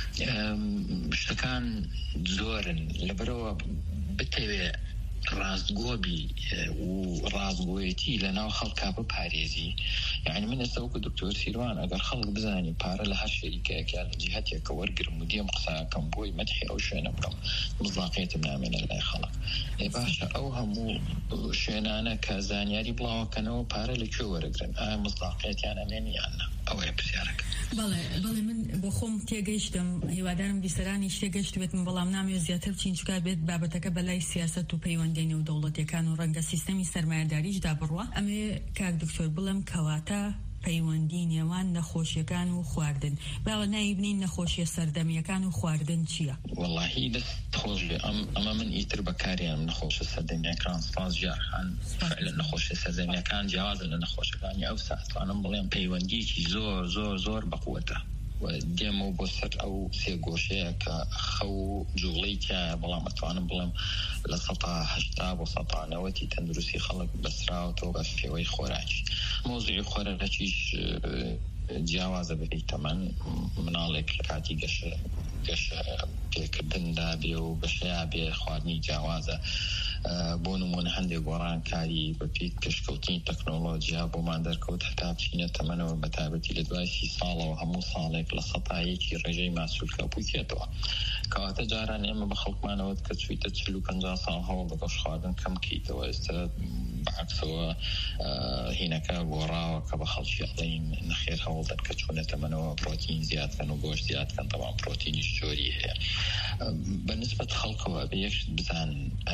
شتەکان زۆرن لەبەرەوە بتەوێ ڕاستگۆبی و ڕاستگۆیەتی لە ناو خەڵکا بپارێزی یعنی من ئێستا وەکو دکتۆر سیروان ئەگەر خەڵک بزانی پارە لە هەر شەریکەیەکە لە جیهەتێکە وەرگرم و دێم قساکەم بۆی مەدحی ئەو شوێنە بکەم مزاقیتم نامێنە لای خەڵک باشە ئەو هەموو شوێنانە کە زانیاری بڵاوەکەنەوە پارە لەکوێ وەرەگرن ئایا مزاقیتیان ئەمێن یاننا ئەوەیە پرسیارەکە. بەڵێ من بۆ خۆم تێگەیشتم هیوادارم بیسەرانی شتێگەشت بێت من بەڵام نامێ زیاتر بچین چکار بێت بابەتەکە بەلای سیاسەت و پەیوەندی نێودەوڵەتیەکان و ڕەنگە سیستەمی سەرمایەداریشدا بڕوە ئەمێ کاک دکتۆر بڵێم کەواتە پەیوەندی نێوان نەخۆشیەکان و خواردن باوە نایبنین نەخۆشیە سەردەمیەکان و خواردن چییە؟ وەڵاهی دەست خۆش بێ ئەمە من ئیتر بەکاریان نەخۆشە سەردەمیەکان سپاس ژیارخان لە نەخۆشیە سەردەمیەکان جیاوازە لە نەخۆشەکانی ئەو ساتوانم بڵێم پەیوەندیکی زۆر بەقووەتە دێمە بۆ سەر ئەو سێ گۆشەیە کە خەو جوڵەی تایە بەڵام ئەتوانم بڵێم لە 180 بۆ 190 تەندروستی خەڵک بەسراوەتەوە بە فێوەی خۆراکی مۆزوعی خۆراکیش جیاوازە بەپێی تەمەن مناڵێک لە کاتی گەشە پێکردندا بێ و بەشەیە بێ خواردنی جیاوازە بۆ نمونە هەندێک گۆڕانکاری بەپێی کەشکەوتنی تەکنۆلۆژیا بۆمان دەرکەوت هەتا بچینە تەمەنەوە بە تایبەتی لە دوای 30 ساڵەوە هەموو ساڵێک لە 100 ڕێژەی ماسوولکە بووکێتەوە کەواتە جاران ئێمە بە خەڵکمانەوە کە چوویتە 40-50 ساڵ هەوڵ بە گۆشت خواردن کەم کەیتەوە ئێستا بەعکسەوە هینەکە گۆڕاوە کە بە خەڵکی ئەڵێن نەخێر هەوڵ دەن کە چوونە تەمەنەوە پرۆتین زیادکەن و گۆشت زیادکەن تەمام پرۆتینیش جۆری هەیە بەنسبەت خەڵکەوە بە یەکشت بزان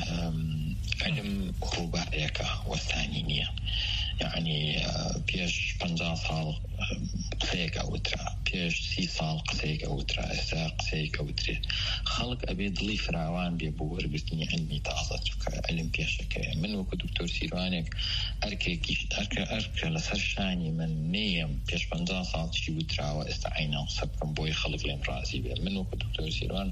علم ڕووبارەیەکە وەستانی نییە یعنی پێش 50 ساڵ قسەیەکە وترا پێش 30 ساڵ قسەیەک ئەوترا ئێستا قسەیەک ئەوترێ خەڵک ئەبێ دڵی فراوان بێ بۆ وەرگرتنی علمی تازە چکە علم پێشەکەیە من وەکو دکتۆر سیروانێک ئەرکە لەسەر شانی من نێم پێش 50 ساڵ چی وتراوە ئێستا عینان قسە بکەم بۆی خەڵک لێم ڕازی بێ من وەکو دکتۆر سیروان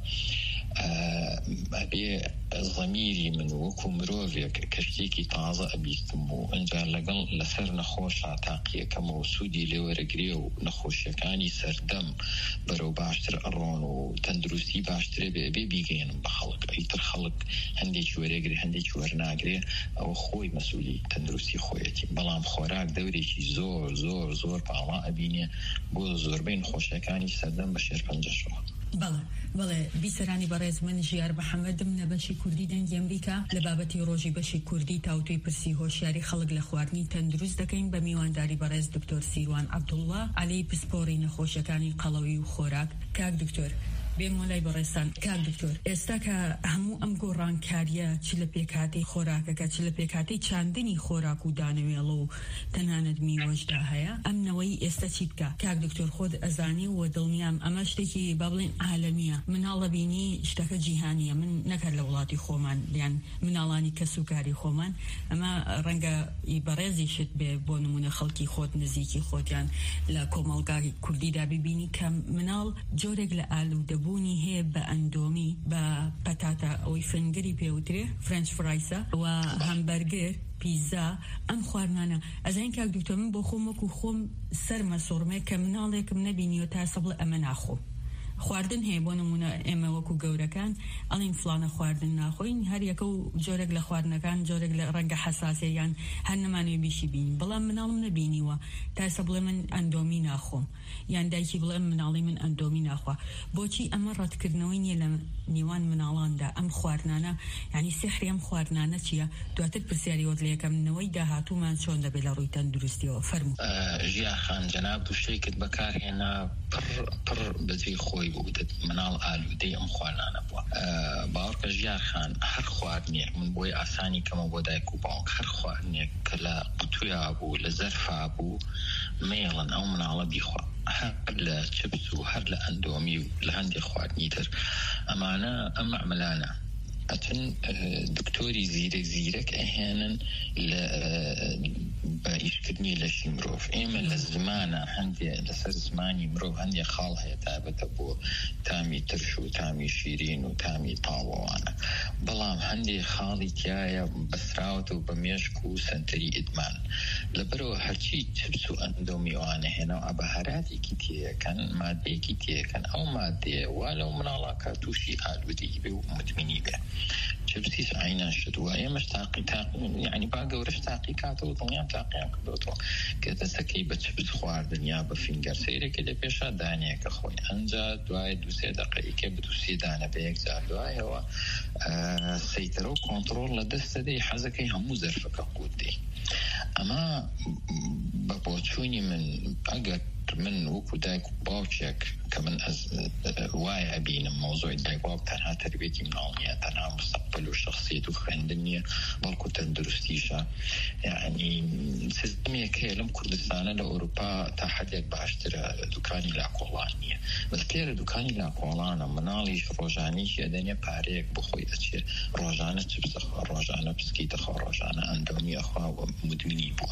ئەبێ زەمیری من وەکو مرۆڤێک کەشتێکی تازە ئەبیستم بوو ئەنجا لەگەڵ لەسەر نەخۆشە تاقیەکەم و سوودی لێوەرەگرێ و نەخۆشیەکانی سەردەم بەرەو باشتر ئەڕۆن و تەندروستی باشترێ بێ بیگەێنم بە خەڵک ئەیتر خەڵک هەندێکی وەرەگرێ هەندێکی وەرناگرێ ئەوە خۆی مەسئولی تەندروستی خۆیەتی بەڵام خۆراک دەورێکی زۆر زۆر زۆر باڵا ئەبینێ بۆ زۆربەی نەخۆشیەکانی سەردەم بە شێرپەنجەشەوە. بەڵێ بیسەرانی بەڕێز من ژیار محەممەدم نەبەشی کوردی دەنگی ئەمریکا لە بابەتی ڕۆژی بەشی کوردی تاوتوی پرسی هۆشیاری خەڵک لە خواردنی تەندروست دەکەین بە میوانداری بەڕێز دکتۆر سیروان عەبدوڵڵا عەلی پسپۆڕی نەخۆشیەکانی قەڵەوی و خۆراک. کاک دکتۆر بێم وەلای بەڕێستان. کاک دکتۆر ئێستا کە هەموو ئەم گۆڕانکاریە چ لە پێکاتی خۆراکەکە چ لە پێکاتی چاندنی خۆراک و دانەوێڵە و تەنانەت میوەشدا هەیە ئەمنەوەی ئێستا چی بکە؟ کاک دکتۆر خۆت ئەزانی و دڵنیام ئەمە شتێکی با بڵێن عالەمیە مناڵە بینی شتەکە جیهانیە من نەکرد لە وڵاتی خۆمان یان مناڵانی کەسوکاری خۆمان ئەمە ڕەنگە بەڕێزی شت بێ بۆ نمونە خەڵکی خۆت نزیکی خۆتیان لە کۆمەڵگاری کوردیدا ببینی کە مناڵ جۆرێک لە ئالوودەبوونی هەیە بە ئەندۆمی بە پەتاتە ئەوەی فنگری پێوترێ فرنچ فرایسە و هەمبەرگر پیزا ئەم خواردنانە ئەزانین کاک دکتۆر من بۆ خۆم وەکو خۆم سەرمە سۆڕمێ کە مناڵێکم نەبینیوە تا سەبڵ ئەمە ناخۆم خواردن هەیە بۆ نمونە ئێمە وەکو گەورەکان ئەڵین فلانە خواردن ناخۆین هەر یەکە و جۆرێک لە خواردنەکان جۆرێک لە ڕەنگە حەساسیە یان هەر نەمانوێ بیشی بین بەڵام مناڵم نەبینیوە تا ئێستا بڵێ من ئەندۆمی ناخۆم یان دایکی بڵێ مناڵی من ئەندۆمی ناخوا بۆچی ئەمە ڕەتکردنەوەی نییە لە نیوان مناڵاندا ئەم خواردنانە یعنی سحری ئەم خواردنانە چییە؟ دواتر پرسیاری وەت لە یەکەمنەوەی داهاتوومان چۆن دەبێت لە ڕووی تەندروستیەوە فەرموو. ژیان خان جەناب دوو شتێکت بەکارهێنا پڕ بەجێی خۆی بوو مناڵ ئالوودەی ئەم خواردنانە بووە باوەڕکە ژیان خان هەر خواردنێک من بۆی ئاسانی کەمە بۆ دایک و باوک هەر خواردنێک کە لە قوتویا بوو لە زەرفا بوو مێڵن ئەو مناڵە بیخوا هەر لە چپس و هەر لە ئەندۆمی و لە هەندێک خواردنی تر ئەمانە ئەم عملانە ئەچن دکتۆری زیرەک ئەهێنن لە بە ئیشکردنی لەشی مرۆڤ ئێمە لە زمانە هەندێ لەسەر زمانی مرۆڤ هەندێک خاڵ هەیە تابەتە بۆ تامی ترش و تامی شیرین و تامی تاوەوانە بەڵام هەندێک خاڵی تایە بەسراوت و بە مێشک و سنتەری ئیدمان لەبەرەوە هەرچی چپس و ئەندۆمیوانە هێنەوە ئەبەهاراتێکی تێیەکەن مادەیەکی تێیەکەن ئەو مادەیە وا لەو مناڵاکە تووشی ئالوودەی بێ و مدمنی بێ چپسیس عینان شدووە ئێمەش تاقی یعنی با گەورەش تاقی کاتەوە دڵنیان تاقییان کردوتەوە کە دەستەکەی بە چپس خواردن یا بە فینگەر سەیرێکە لە پێشا دانەیەکە خۆی ئەنجا دوای 2-3 دقیقە بە 2-3 دانە بە یەکجار دوایەوە سەیتەرە و کۆنتڕۆڵ لە دەستەدەی حەزەکەی هەموو زەرفەکە قوتدەی ئەمە بە بۆچوونی من ئەگەر من وەکو دایک و باوکێک کە من وایە ئەبینم مۆزۆی دایک باوک تەنها تربێتی مناڵ نییە تەنها مستەقبل و شخصیت و خوێندن نییە بەڵکو تەندروستیشە یعنی سیستەمێک هەیە لەم کوردستانە لە ئەوروپا تا حدێک باشترە دوکانی لاکۆڵان نییە بەس لێرە دوکانی لاکۆڵانە مناڵیش ڕۆژانێکی ئەدەنێ پارەیەک بخۆی ئەچێ ڕۆژانە چپسە خوا ڕۆژانە پسکیتە خوا ڕۆژانە ئەندۆمیە خوا و مدمنی بووە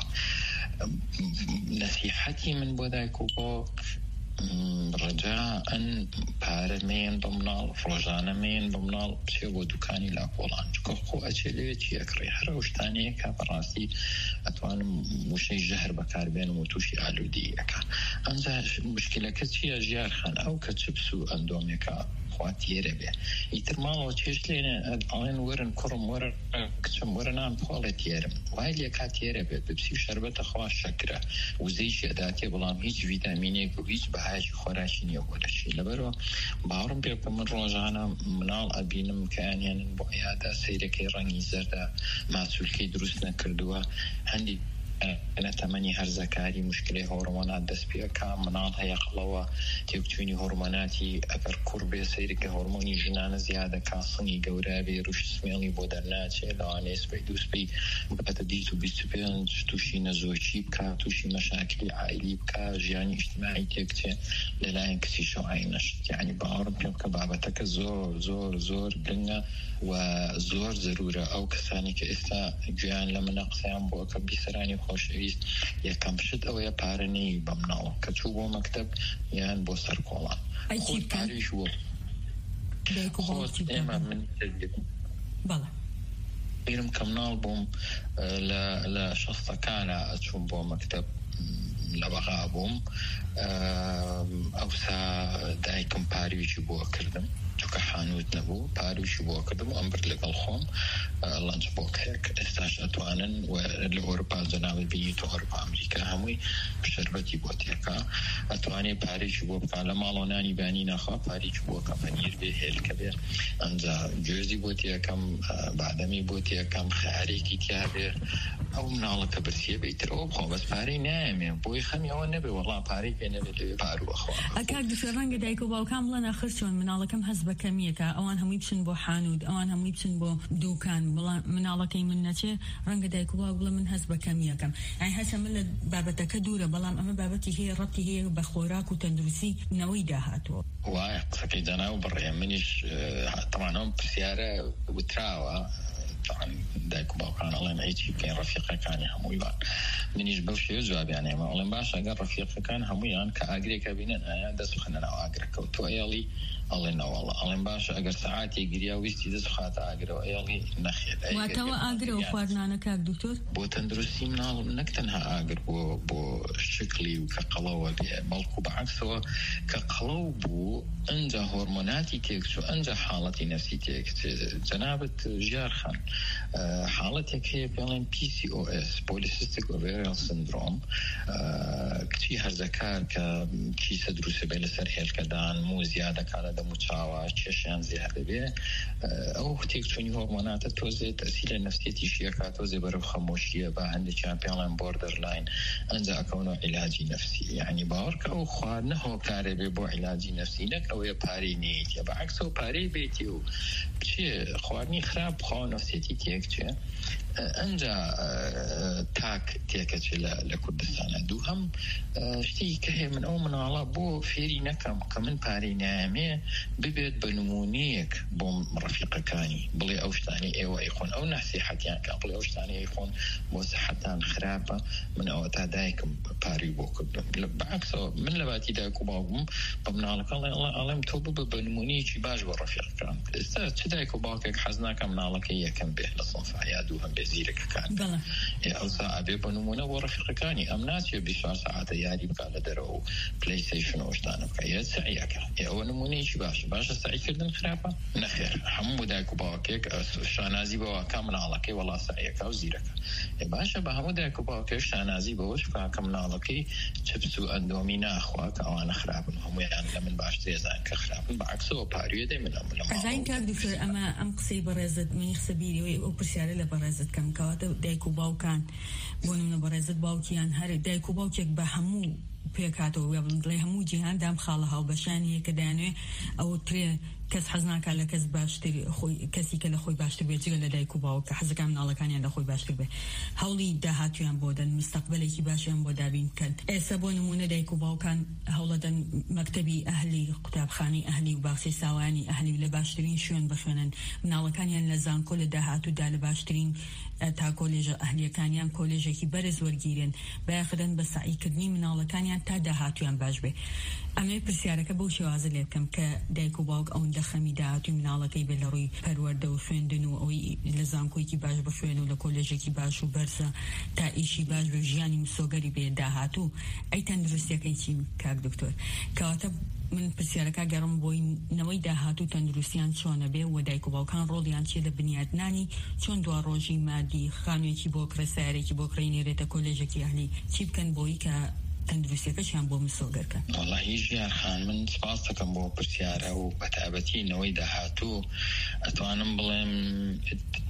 نصیحەتی من بۆ دایک و باوک ڕەجاءەن پارە مێن بە مناڵ ڕۆژانە مێن بە مناڵ بچێ بۆ دوکانی لاکۆڵان چکە خۆ ئەچێ لەوێ چی ئەکڕێ هەر ئەو شتانەیە کە بەڕاستی ئەتوانم وشەی ژەهر بەکاربێنم و تووشی ئالوودی ئەکا ئەمجا مشکلەکە چییە ژیار خان ئەو کە چپس و ئەندۆمێکە خوا تێرە بێ ئیتر ماڵەوە چێش لێنە ئەڵێن وەرن کوڕم وەرە کچم وەرە نان پۆڵێ تێرم وای لێکا تێرە بێت بپسی و شەربەتە خوا شەکرە وزەیشی ئەداتێ بەڵام هیچ ڤیتامینێک و هیچ بەهایشی خۆراکی نییە بۆ دەچی لەبەرەوە باوەڕم پێ بکە من ڕۆژانە مناڵ ئەبینم کەیانێنن بۆ عیادا سەیرەکەی ڕەنگی زەردە ماچولکەی دروست نەکردووە هەندی نتمني هرزكاري مشكلة هرمونات دسبيا كامنال هي قلوة تيكتوني هرموناتي أكر كربي سيرك هرموني جنان زيادة كاصني جورابي رش سميلي بودرناتي لانيس بيدوس بي بتديتو بيستبين توشي نزوجي بكا توشي مشاكل عائلي بكا جياني اجتماعي تيكتي للاين كسي شو عينش يعني بعرف كبابتك زور زور زور بلنا وزور ضرورة أو كثاني كإستا جيان لما نقصيان بوك بيسراني خوش ویست یکم شد او یا پارنی بمناو کچوبو مکتب یان بو سرکولا خود پاریش و خود اما من تجد بله بیرم کمنال بوم لشخص كان اتشوم بو مكتب لبغا بوم او سا دايكم پاریش بو کردم چوکە حانوت نەبوو پارویشی بۆ کردم و ئەمبر لەگەڵ خۆم لەنج بۆکێک ئێستاش ئەتوانن و لە ئەوروپا جەناوی بینیت و ئەوروپا ئەمریکا هەمووی شەربەتی بۆ تێکا ئەتوانێ پارێکی بۆ بکە لە ماڵۆنانی بانی نەخوا پارێکی بۆ کە پەنیر بێ هێلکە بێ ئەنجا گوێزی بۆ تێکەم بادەمی بۆ تێکەم خەیارێکی تیا بێ ئەو مناڵەکە برسیە بێتەوە بخۆ بەس پارەی نایەمێ بۆی خەمیەوە نەبێ وەڵا پارەی پێ نەبێت لێ پاروەخوا ئەکاک دوشە ڕەنگە دایک و باوکان بڵێن ئاخر چۆن مناڵەکەم هەست بە کەمیەکە ئەوان هەمووی بچن بۆ حانوت ئەوان هەمووی بچن بۆ دوکان بەڵام مناڵەکەی من نەچێ ڕەنگە دایک و باوک بڵێ من هەست بە کەمیەکەم ئەی هەسە من لە بابەتەکە دوورە بەڵام ئەمە بابەتی هەیە ڕەبتی هەیە بە خۆراک و تەندروستی نەوەی داهاتوە وایە قسەکەی دەناو بڕێ منیش طبعاً ئەم پرسیارە وتراوە طبعا دایک و باوکان ئەڵێن ئەیچی بکەین ڕەفیقەکانی هەموویان منیش بەو شێوە جوابیان ئێمە ئەڵێن باش ئەگەر ڕەفیقەکان هەموویان کە ئاگرێکە بینن ئایا دەست بخەنە ناو ئاگرەکە و تۆ ئێڵی ئەڵێن نەوەڵە ئەڵێن باش ئەگەر سەعاتێک گریا ویستی دەست بخاتە ئاگرەوە ئێڵی نەخێت واتەوە ئاگرە و خواردنانە کاک دکتۆر بۆ تەندروستی مناڵ نەک تەنها ئاگر بۆ شکلی و کە قەڵەوە بێ بەڵکو بەعکسەوە کە قەڵەو بوو ئەنجا هۆرمۆناتی تێکچوو ئەنجا حاڵەتی نەفسی تێکچێ جەنابەت ژیارخان حاڵەتێک هەیە پێڵێن PCOS Polycystic Ovarian Syndrome کچی هەرزەکار کە کیسە دروستە بێ لەسەر هێلکەدان و زیادەکە لە دەم و چاوە کێشیان زیادە بێ ئەو تێکچوونی هۆرمۆناتە تۆزێ تەسیرە نەفسیەتیشیەکە تۆزێ بەرەو خەمۆشیە بە هەندێکیان پێڵێن بۆردەرلاین ئەنجا ئەکەونەوە عیلاجی نەفسی یعنی باوەڕکە ئەو خواردنە هۆکارێ بێ بۆ عیلاجی نەفسی نەک ئەوەیە پارەی نێیتە بەعکسەوە پارەی بێتی و بچێ خواردنی خراپ بخەوە نەفسێتی تێکچێ ئەنجا تاک تێکەچێ لە کوردستانە دوو هەم شتی کە هەیە من ئەو مناڵە بۆ فێری نەکەم کە من پارەی نایەمێ ببێت بە نمونەیەک بۆم ڕەفیقەکانی بڵێ ئەو شتانی ئێوە ئەیخۆن ئەو ناسیحەتیان کە بڵێ ئەو شتانی ئەیخۆن بۆ سەحەتان خراپە من ئەوە تا دایکم پارەی بۆ کردم بەعکسەوە من لە باتی دایک و باوکم بە مناڵەکە ئەڵێم تۆ ببە بە نمونەیەکی باش بۆ ڕەفیقەکان ئێستا چ دایک و باوکێک حەز ناکە مناڵەکەی یەکەم بێت لە سەنفا یا دوو هەم بێ زیرەکەکان ئەوسا ئەبێ بە نمونە بۆ ڕەفیقەکانی ئەم ناچێ 24 ساعتە یاری بکات لە دەرەوە و پلەیستەیشن و شتانە بکە یە سەعیەکە ئەوە نمونەیەکی باشە سەعیکردن خراپە نەخێر هەموو دایک و باوکێک شانازی بەوەکە مناڵەکەی وەڵا سەعیەکە و زیرەکە باشە بە هەموو دایک و باوکێک شانازی بەوەش بکە کە مناڵەکەی چپس و ئەندۆمی ناخوا کە ئەوانە خراپن هەموویان لە من باش تێزان کە خراپن بەعکسەوە پارویە دەی من ئەزاین کاک دکتۆر ئەم قسەی بەڕێزت منی قسە بیری ئەو پرسیارە لە بەڕێزت کەم کەواتە دایک و باوکان بۆ نمونە بەڕێزت باوکیان هەر دایک و باوکێک بە هەموو پێکاتەوە بڵێ هەموو جیهان دام خاڵە هاوبەشانیە کە دەیانوێ ئەو ترێ کەس حەز ناکا لە کەس باشتر کەسی کە لە خۆی باشتر بێت جگە لە دایک و باوک کە حەزەکان مناڵەکانیان لە خۆی باشتر بێ هەوڵی داهاتویان بۆ دەن مستەقبلێکی باشیان بۆ دابین بکەن ئێستا بۆ نمونە دایک و باوکان هەوڵە دەن مەکتەبی ئەهلی قوتابخانەی ئەهلی و باخچەی ساوانی ئەهلی و لە باشترین شوێن بخوێنن مناڵەکانیان لە زانکۆ لە داهاتوودا لە باشترین تا کۆلێژە ئەهلیەکانیان کۆلێژێکی بەرز وەرگیرن بەیاخدەن بە سعیکردنی مناڵەکانیان تا داهاتویان باش بێ ئەمێ پرسیارەکە بەو شێوازە لێ بکەم کە دایک و باوک ئەوەندە خەمی داهاتوی مناڵەکەی بێ لە ڕووی پەروەردە و خوێندن و ئەوەی لە زانکۆیەکی باش بخوێن و لە کۆلێژێکی باش و بەرزە تا ئیشی باش بە ژیانی مسۆگەری بێ داهاتوو ئەی تەندروستیەکەی چی کاک دکتۆر کەواتە من پرسیارەکە گەڕم بۆی نەوەی داهاتوو تەندروستیان چۆنە بێ و دایک و باوکان ڕۆڵیان چیە لە بنیادنانی چۆن دوا ڕۆژی مادی خانوویەکی بۆ کڕە سیارێکی بۆ کڕینێرێتە کۆلێژێکی ئەهلی چی بکەن بۆی کە تەندروستیەکەشیان بۆ مسۆگەرکە وەڵاهی ژیارخان من سپاس دەکەم بۆ پرسیارە و بەتابەتی نەوەی داهاتوو ئەتوانم بڵێم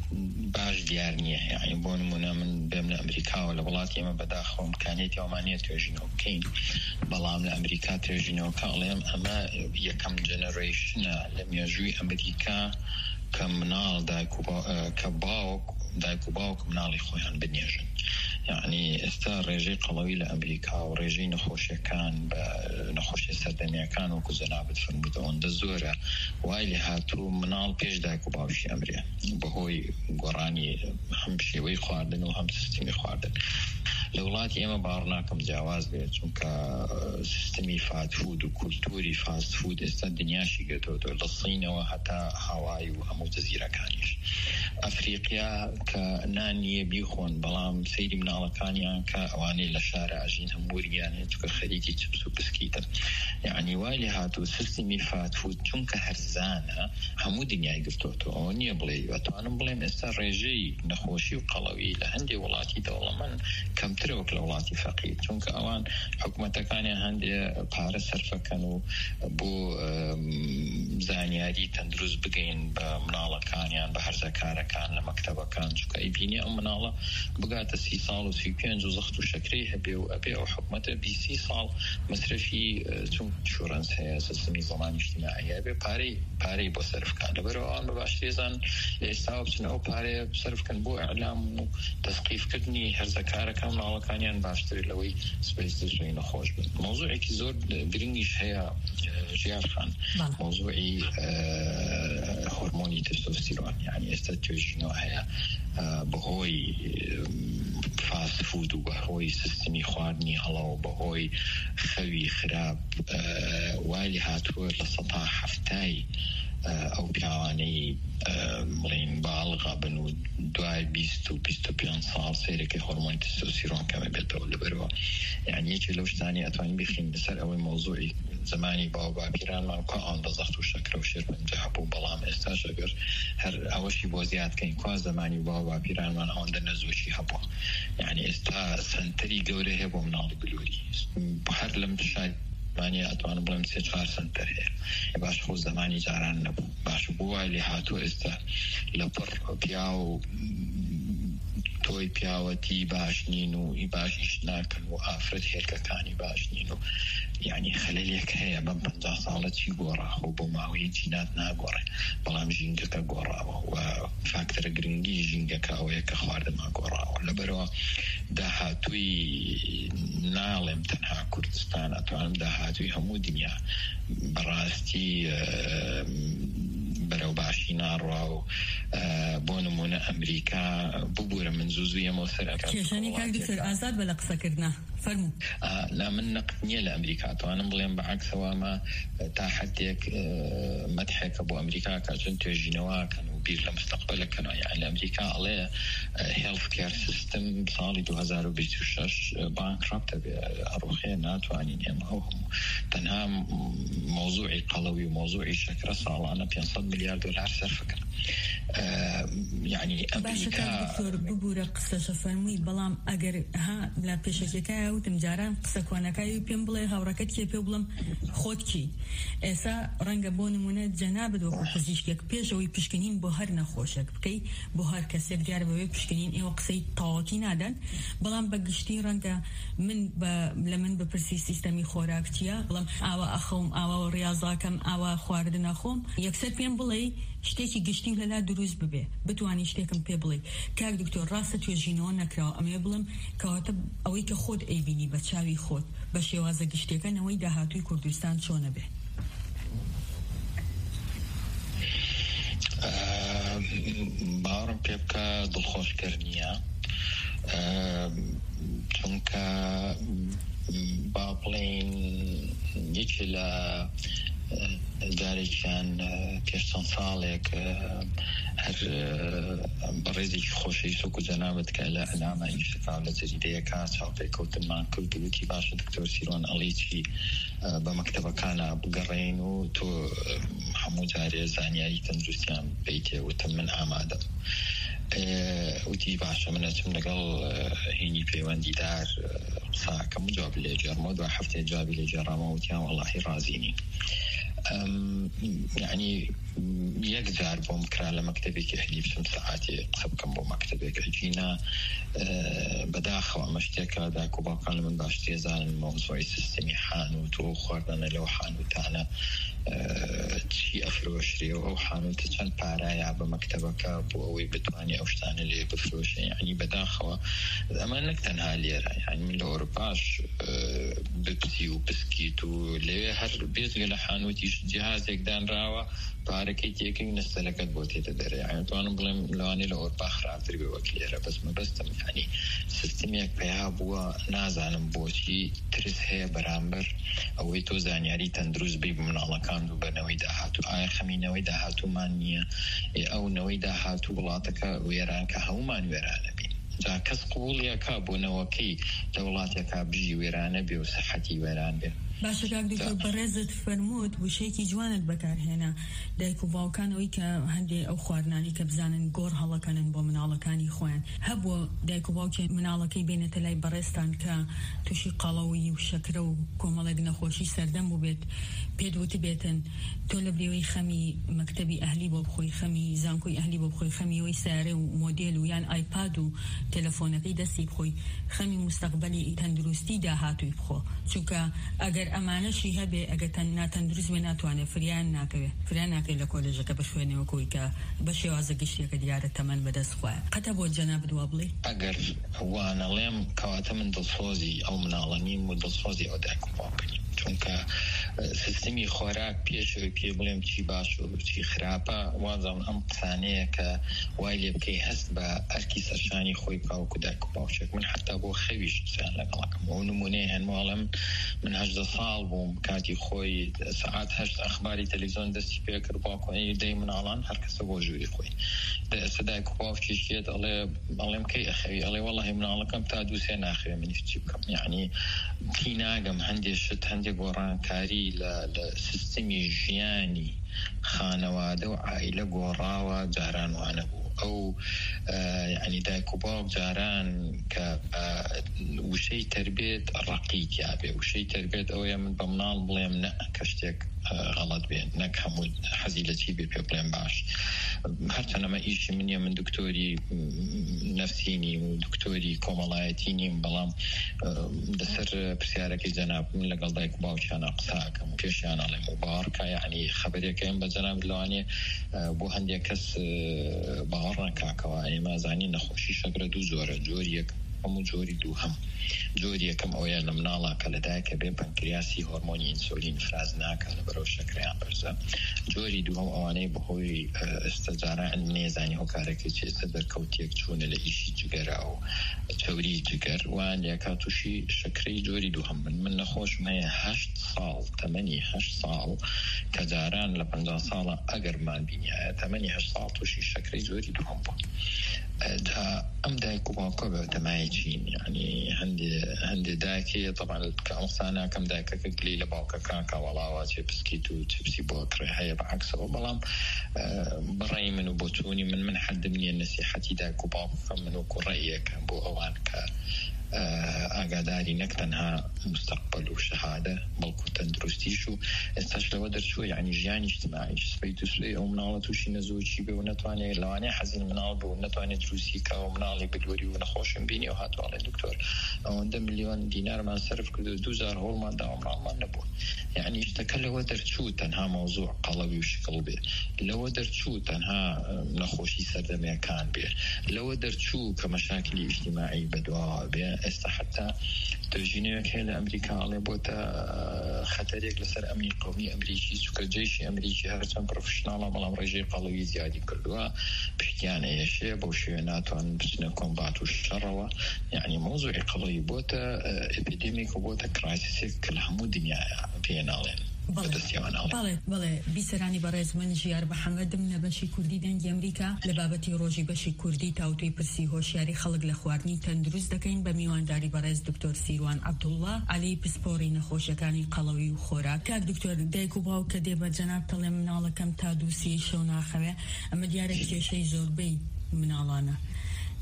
باش دیار نییە یعنی بۆ نمونە من بێم لە ئەمریکاوە لە وڵاتی ئێمە بەداخەوە ئیمکانیەتی ئەومانیە توێژینەوە بکەین بەڵام لە ئەمریکا توێژینەوەکە ئەڵێم ئەمە یەکەم جەنەرەیشنە لە مێژووی ئەمریکا کە مناڵ کە دایک و باوک مناڵی خۆیان بنێژن یعنی ئێستا ڕێژەی قەڵەوی لە ئەمریکا و ڕێژەی نەخۆشیەکان بە نەخۆشی سەردەمیەکان وەکو جەنابەت فەرموویت ئەوەندە زۆرە وای لێ هاتوو مناڵ پێش دایک و باوکی ئەمرێ بەهۆی گۆڕانی هەم شێوەی خواردن و هەم سیستمی خواردن. لە وڵاتی ئێمە باوەڕ ناکەم جیاواز بێت چونکە سیستمی فاتفود و کولتوری فاستفود ئێستا دنیاشی گرتووە لە سینەوە هەتا هاوای و هەموو جەزیرەکانیش. ئەفریقیا کە نانیە بیخۆن بەڵام سەیری مناڵەکانیان کە ئەوانەی لە شارە ئاژین هەمووریانێت چونکە خەریکی چپس و بسکیتن یعنی وای لێ هاتوو سیستمی فاتفود چونکە هەرزانە هەموو دنیای گرتووەوە ئەوە نییە بڵێ ئەتوانم بڵێم ئێستا ڕێژەی نەخۆشی و قەڵەوی لە هەندێک وڵاتی دەوڵەمەند کەمترە وەک لە وڵاتی فەقیر چونکە ئەوان حکوومەتەکانیان هەندێ پارە سەرفەکەن و بۆ زانیاری تەندروست بگەین بە مناڵەکانیان بە هەرزەکارەکان لە مەکتەبەکان چونکە ئەیبینی ئەم مناڵە بگاتە 30 ساڵ و 35 و زەخت و شەکرەی هەبێ و ئەبێ ئەو حکوومەتە 20 ساڵ مەصرفی چون شورەنس هەیە سیستمی زەمانی اجتیماعی هەبێ پارەی بۆ سەرفکان لەبەرەوە ئەوان بە باشترێزان لە ئێستاوە بچن ئەو پارەیە سەرفکەن بۆ ئەعلام و تەسقیفکردنی هەرزەکارەکان مناڵەکانیان باشتر لەوەی سپەیس دەژوی نەخۆش بن. مۆزوعێکی زۆر گرنگیش هەیە ژیار خان مۆزوعی هۆرمۆنی تستۆستیرۆن یعنی ئێستا توێژینەوە هەیە بەهۆی فاست فود و بەهۆی سیستمی خواردنی هەڵە و بەهۆی خەوی خراپ وای لێ هاتووە لە 170 ئەو پیاوانەی بڵین باڵغا بن و دوای 20 و 25 ساڵ سیرەکەی هۆرمۆنی تستۆستیرۆن کەمە بێتەوە لەبەرەوە یعنی یەکێ لەو شتانی ئەتوانین بخین لەسەر ئەوەی مۆزوعی زمانی باو باپیرانمان کە ئەوەندە زەخت و شەکرە و شێرپەنجە هەبوو بەڵام ئێستاش ئەگەر هەر ئەوەشی بۆ زیادکەین کا زمانی باو باپیرانمان ئەوەندە نەزۆشی هەبووە یعنی ئێستا سنتەری گەورە هەیە بۆ مناڵی بلووری هەر لەم شای مانیە ئەتوانم بڵێم 3-4 سنتەر هەیە باش خۆ زمانی جاران نەبوو باش بۆ وای لێ هاتووە ئێستا لە پڕ پیا و تۆی پیاوەتی باش نین و ئی باشیش ناکەن و ئافرەت هێرکەکانی باش نین و یعنی خەلەلێک هەیە بەم 50 ساڵە چی گۆڕاخۆ بۆ ماوەی جینات ناگۆڕێ بەڵام ژینگەکە گۆڕاوە و فاکتەرە گرنگی ژینگەکە ئەوەیە کە خواردنمان گۆڕاوە لەبەرەوە داهاتووی ناڵێم تەنها کوردستان ئەتوانم داهاتووی هەموو دنیا بەڕاستی بەرەو باشی ناڕوا و بۆ نمونە ئەمریکا ببوورە من زووزوی ئەمە سەرەکە کێشانی کاک دکتۆر ئازاد بە لە قسەکردنا فەرموو. لا من نەقد نییە لە ئەمریکا توانم بڵێم بەعکسەوەمە تا حدێک مەدحێکە بۆ ئەمریکا کە چۆن توێژینەوەکەن و بیر لە مستەقبەلەکەنەوە یعنی لە ئەمریکا ئەڵێ هێڵث کێر سیستم ساڵی 2026 بانکراپتە بێ ئەڕۆخێ ناتوانین ئێمە هەموو تەنها مۆزوعی قەڵەوی و مۆزوعی شەکرە ساڵانە 500 میلیارد دلار سەرفەکەن یعنی ئەمریکا ببوورە قسەشە فەرمووی بەڵام ئەگەر ها لە پێشەکەکە وتم جاران قسە کۆنەکەی پێم بڵێ هاوڕەکەت کێ پێ بڵم خۆت کی ئێستا ڕەنگە بۆ نمونە جەنابەت وەکو پزیشکێک پێشەوەی پشکنین بۆ هەر نەخۆشێک بکەی بۆ هەر کەسێک دیارە بەوەی پشکنین ئێوە قسەی تاواکی نادەن بەڵام بە گشتی ڕەنگە من بپرسی سیستەمی خۆراک چییە بڵم ئاوا ئەخۆم ئاوا ڕاضاکەم ئاوا خواردن ئەخۆم یەکسەر پێم بڵێ شتێکی گشتی لەلا دروست ببێ بتوانی شتێکم پێ بڵێ کاک دکتۆر ڕاستە توێژینەوە نەکراوە ئەمێ بڵم کەواتە ئەوەی کە خۆت ئەیبینی بە چاوی خۆت بە شێوازە گشتەکەنەوەی داهاتووی کوردستان چۆنە بێ. باوەڕم پێ بکە دڵخۆشکردنیە چونکە با بڵێن یەکێ لە جارێکیان پێش چەند ساڵێک هەر بەڕێزێکی خۆشەویست وەکو جەنابەت کە لە ئەلامە ئیشتکاو لە جەریدەیەکە چاوپێکەوتنمان کرد وتی باشە دکتۆر سیرۆن ئەڵێکی بە مەکتەبەکانە بگەڕێن و تۆ هەموو جارێ زانیاری تەندروستیان بیتێ وتم من ئامادەم وتی باشە من ئەچم لەگەڵ هینی پەیوەندیدار قساکەم و جواب لێ جێڕمەوە دوای هەفتەیە جوابی لێ جێڕامەوە وتیان وەڵاهی ڕازینی يعني يقدر بمكرا لمكتبك أهلي بسم ساعاتي قسم بمكتبك أجينا بداخل مشتاك هذا كوبا كان من باشتي زان الموضوع سيستمي حانو تو خورنا لو حانو تانا شيء أفروشري أو حانو تشان بارايا بمكتبك بوي بتواني أوشتان اللي بفروش يعني بداخل أمانك تنها ليرا يعني من الأوروباش بيبسي وبسكيت ولي هر بيزغل حانو تيش جهاز يقدان راوا باركي تيكي نستلقت بوتي تدري يعني طبعا بلم لواني لأوروبا خرابتر بوكليرا بس ما بستم يعني سيستميك بها بوا نازعنم بوشي ترس هي برامبر أو يتو زانياري تندروز بي من الله كان دو بنوي داهاتو آي خمي نوي داهاتو مانية أو نوي داهاتو بلاتك ويران كهومان ويران بين جا كس قبول يكابو نوكي دولات يكابجي ويران بي وصحتي ويران بي باشا كاك دكتور برزت فرمود وشيكي جوانت بكار هنا دايكو باوكانوي كهندي او خوارناني كبزانن غور هلا كانن بو منالا كاني خوان هبو دايكو باوكي منالا كي بين تلاي برستان ك توشي قلوي وشكره وكومالك نخوشي سردم بو بيت بيدوتي بيتن تولبريوي خمي مكتبي اهلي بو بخوي خمي زانكوي اهلي بو بخوي خمي وي ساري وموديل ويان ايباد وتليفونك دسي بخوي خمي مستقبلي تندروستي داهاتو بخو چونكا اگر امانه شي هبه اگر تندرس بناتوانه فريان ناكه لكولجه كبشوينه وكوي ك بشي وازقشي كدياره تمن بدس خو قتبو جناب دوابلي اگر وانا لم كواتم من دلصوزي او من علني مدلصوزي او داكو باقي چونکە سیستمی خۆراک پێشەوەی پێ بڵێم چی باش و چی خراپە وازم ئەم قسانەیە کە وای لێ بکەی هەست بە ئەرکی سەرشانی خۆی باوکو دایک و باوچێک من حتا بۆ خەویش قسەیان لەگەڵەکەم بۆ نمونەیە هەنواڵم من 18 ساڵ بووم کاتی خۆی سەعات 8 ئەخباری تەلەڤیزیۆن دەستی پێ کرد باوکۆی دەی مناڵان هەر کەسە بۆ ژووری خۆی ئێستا دایک و باوکیشێت ئەڵێم کەی ئەخەوی ئەڵێ وەڵڵاهی مناڵەکەم تا دووسێ ناخەوێ منیش چی بکەم یعنی تی ناگەم هەندێک شت هەندێک گۆڕانکاری لە سیستمی ژیانی خانەوادە و عائیلە گۆڕاوە جاران وانە بوو ئەو یعنی دایک و باوک جاران کە وشەی تربێت ڕەقیتیا بێ وشەی تربێت ئەوەیە من بە مناڵ بڵێم نە کە شتێک غەڵەت بێن نەک هەموو حەزی لە چی بێ پێ بڵێم باش هەرچەندەمە ئیشی منیە من دکتۆری نەفسی نیم و دکتۆری کۆمەڵایەتی نیم بەڵام لەسەر پرسیارەکەی جەناب من لەگەڵ دایک و باوکیانە قساکەم و پێشیان ئەڵێم و باوەڕکە یعنی خەبەرێکەکەم بە جەناب لەوانێ بۆ هەندێک کەس باوەڕ نەکاکەوە ئێمە زانی نەخۆشی شەکرە دوو جۆرە جۆری یەک هەموو جۆری دوو هەم جۆری یەکەم ئەوەیە لە مناڵە کە لەدایکە بێ پەنکریاسی هۆرمۆنی ئینسولین فراز ناکە لەبەرەوە شەکرەیان بەرزە جۆری دووهەم ئەوانەی بەهۆی ئێستاجاران نێزانی هۆکارێکی چێستە دەرکەوتێک چوونە لە ئیشی جگەرە و چەوری جگەر وان لێکا تووشی شەکرەی جۆری دووهەم من نەخۆشم هەیە 8 ساڵ تەمەنی 8 ساڵ کە جاران لە 50 ساڵە ئەگەرمان بینایە تەمەنی 8 ساڵ تووشی شەکرەی جۆری دووهەم بوو ئەم دایک و باوکە بە دەمای چین یعنی هەندێ دایکێ طبعا کەمسانە کەم دایکەکە گلی لە باوکەکە کاوەڵاوە چێ پسکیت و چپسی بۆ کرێ هەیە بەعکسەوە بەڵام بڕێی من و بۆ چوونی من حەدم نییە نەسیحەتی دایک و باوکەکەم من و کوڕەیەکە بۆ ئەوان کە ئاگاداری نەک تەنها مستقبل و شەهادە بەڵکو تەندروستیش و ئێستاش لەوە دەرچووە یعنی ژیانی ئیجتیماعی سبەی تووسلەی ئەو مناڵە تووشی نەزۆکی بێ و نەتوانێت لەوانەیە حەزین مناڵ بوو و نەتوانێت دروستی کاوە مناڵی بلوەری و نەخۆشم بینی و هاتوواڵێ دکتۆر ئەوەندە ملیۆن دینارمان سەرف کرد و 2000 هۆڵمان داوە مناڵمان نەبوو یعنی شتەکە لەوە دەرچوو تەنها مەوزوع قەڵەوی و شکڵ بێ لەوە دەرچوو تەنها نەخۆشی سەردەمەکان بێ لەوە دەرچوو کە مەشاکلی ئیجتیماعی بەدواوە بێ ئێستا حتا توژینەیەک هەیە لە ئەمریکا ئەڵێ بۆتە خەتەرێک لەسەر ئەمنی قەومی ئەمریکی چونکە جێیشی ئەمریکی هەرچەند پرۆفشناڵە بەڵام ڕێژەی قەڵەوی زیادی کردووە پشتیانە یەشێ بەو شێوە ناتوان بچنە کۆمبات و شەڕەوە یعنی مۆزوعی قەڵەوی بۆتە ئەپیدێمیک و بۆتە کرایسیسێک کە لە هەموو دنیاە پێ ناڵێن بەڵێ بیسەرانی بەڕێز من ژیار بەحەمەدم لە بەشی کوردی دەنگی ئەمریکا لە بابەتی ڕۆژی بەشی کوردی تاوتوی پرسی هۆشیاری خەڵک لە خواردنی تەندروست دەکەین بە میوانداری بەڕێز دکتۆر سیروان عەبدوڵڵا عەلی پسپۆڕی نەخۆشیەکانی قەڵەوی و خۆراک کاک دکتۆر دایک و باوک کە دێ بە جەناب تەڵێ مناڵەکەم تا دووسی شەو ناخەوێ ئەمە دیارە کێشەی زۆربەی مناڵانە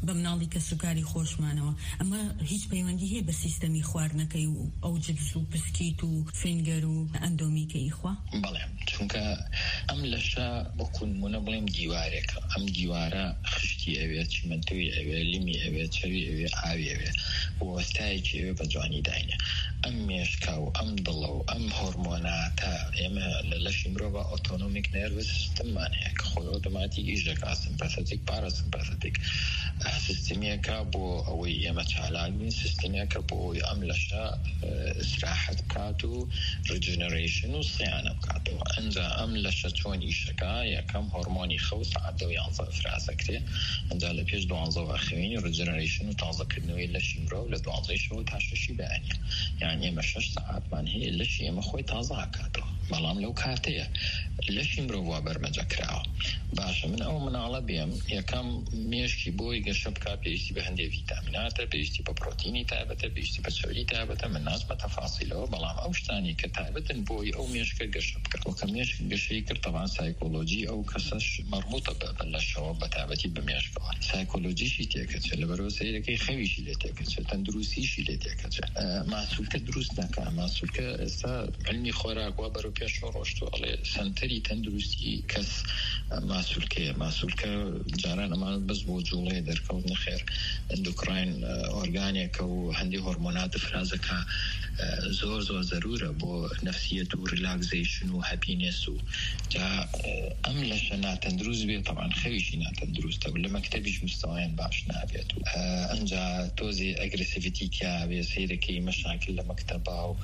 بە مناڵی کە سوکاری خۆشمانەوە ئەمە هیچ پەیوەندی هەیە بە سیستەمی خواردنەکەی و ئەو جبس و بسکیت و فینگەر و ئەندۆمیکەی خوا؟ بەڵێ چونکە ئەم لەشە بۆکو نمونە بڵێم دیوارێکە ئەم دیوارە خشتی ئەوێ چیمەنتۆی ئەوێ لیمی ئەوێ چەوی ئەوێ ئاوی ئەوێ وەستایەکی ئەوێ بە جوانی داینە ئەم مێشکە و ئەم دڵە و ئەم هۆرمۆناتە ئێمە لە لەشی مرۆڤ ئۆتۆنۆمیک نێروس سیستممان هەیە کە خۆی ئۆتۆماتیک ئیش دەکات سمپەثەتیک پاراسمپەثەتیک سیستمێکە بۆ ئەوەی ئێمە چالاک بین سیستمێکە بۆ ئەوەی ئەم لەشە استراحەت بکات و ریجنەریشن و سیانە بکاتەوە ئەنجا ئەم لەشە چۆن ئیشەکە یەکەم هۆرمۆنی خەو سەعات 11 ئەفرازەکرێ ئەنجا لە پێش 12 خوێنی ریجنەریشن و تازەکردنەوەی لەشی مرۆڤ لە 12 شەوە تا 6 بەیانە یعنی ئێمە 6 سەعاتمان هەیە لەشی ئێمە خۆی تازە ئاکاتەوە بەڵام لەو کاتەیە لەشی مرۆڤ وا بەرمەجە کراوە باشە من ئەو مناڵە بێم یەکەم مێشکی بۆی گەشە بکات پێویستی بە هەندێک ڤیتامیناتە پێویستی بە پرۆتینی تایبەتە پێویستی بە چەوری تایبەتە من ناسمە تەفاسیلەوە بەڵام ئەو شتانی کە تایبەتن بۆی ئەو مێشکە گەشە بکات وەکە مێشک گەشەی کرد تەوان سایکۆلۆجی ئەو کەسەش مەربوطە بە لەشەوە بە تایبەتی بە مێشکەوە سایکۆلۆجیشی تێکەچێت لەبەرەوە سەیرەکەی خەویشی لێ تێکەچێت تەندروستیشی لێ تێکەچێت ماسوولکە دروست نەکات ماسوولکە ئێستا علمی خۆراک وا بەرەو پێشەوە ڕۆشتووە ئەڵێ سەنتەری تەندروستی کەس ماسوولکەیە ماسوولکە جاران ئەمان بەس بۆ جوڵێ دەرکەوت نەخێر ئەندۆکراین ئۆرگانێکە و هەندی هۆرمۆنات فرازەکە زۆر زەرورە بۆ نەفسیەت و ریلاکزیشن و هەپینێس و جا ئەم لەشە ناتەندروست بێت طبعا خەویشی ناتەندروستە و لە مەکتەبیش مستەوایان باش نابێت و ئەنجا تۆزی ئەگرسیڤیتی تیاوێ سەیرەکەی مەشاکل لە مەکتەبا و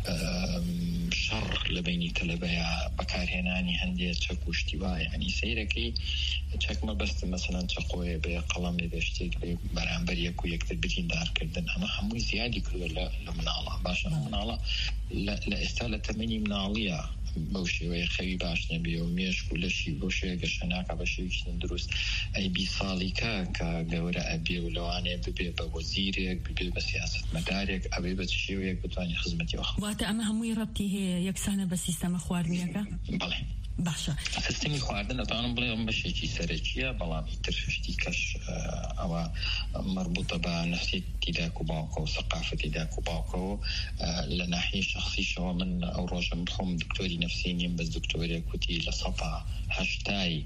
شەڕ لە بینی تەلەبەیە بەکارهێنانی هەندێک چەک و شتی وایە ینی سەیرەکەی چەکمە بەستە مەسەلەن چەقۆیە بێ قەڵەمێ بێ شتێک بێ بەرامبەر یەک و یەکتر بریندارکردن ئەمە هەمووی زیادی کردووە لە مناڵە باشە مناڵە لە ئێستا لە تەمەنی مناڵیە بەو شێوەیە خەوی باش نەبێ و مێشک و لەشی بۆ شوێ گەشە ناکە بە شێویشتن دروست ئەی 20 ساڵیکە کە گەورە ئەبێ و لەوانەیە ببێ بە وەزیرێک ببێ بە سیاسەتمەدارێک ئەبێ بە چ شێوەیەک بتوانێت خزمەتی وەخ واتە ئەمە هەمووی ڕەبتی هەیە یەکسانە بە سیستەمە خواردنیەکە؟ بەڵێ باشە سیستمی خواردن ئەتوانم بڵێم بەشێکی سەرەکیە بەڵام ئیتر شتی کەش ئەوە مربوطە بە نەفسیەتی دایک و باوکە و سەقافەتی دایک و باوکەوە لە ناحیە شەخصیشەوە من ئەو ڕۆژە بخۆم دکتۆری نەفسی نیم بەس دکتۆرێک کوتی لە 180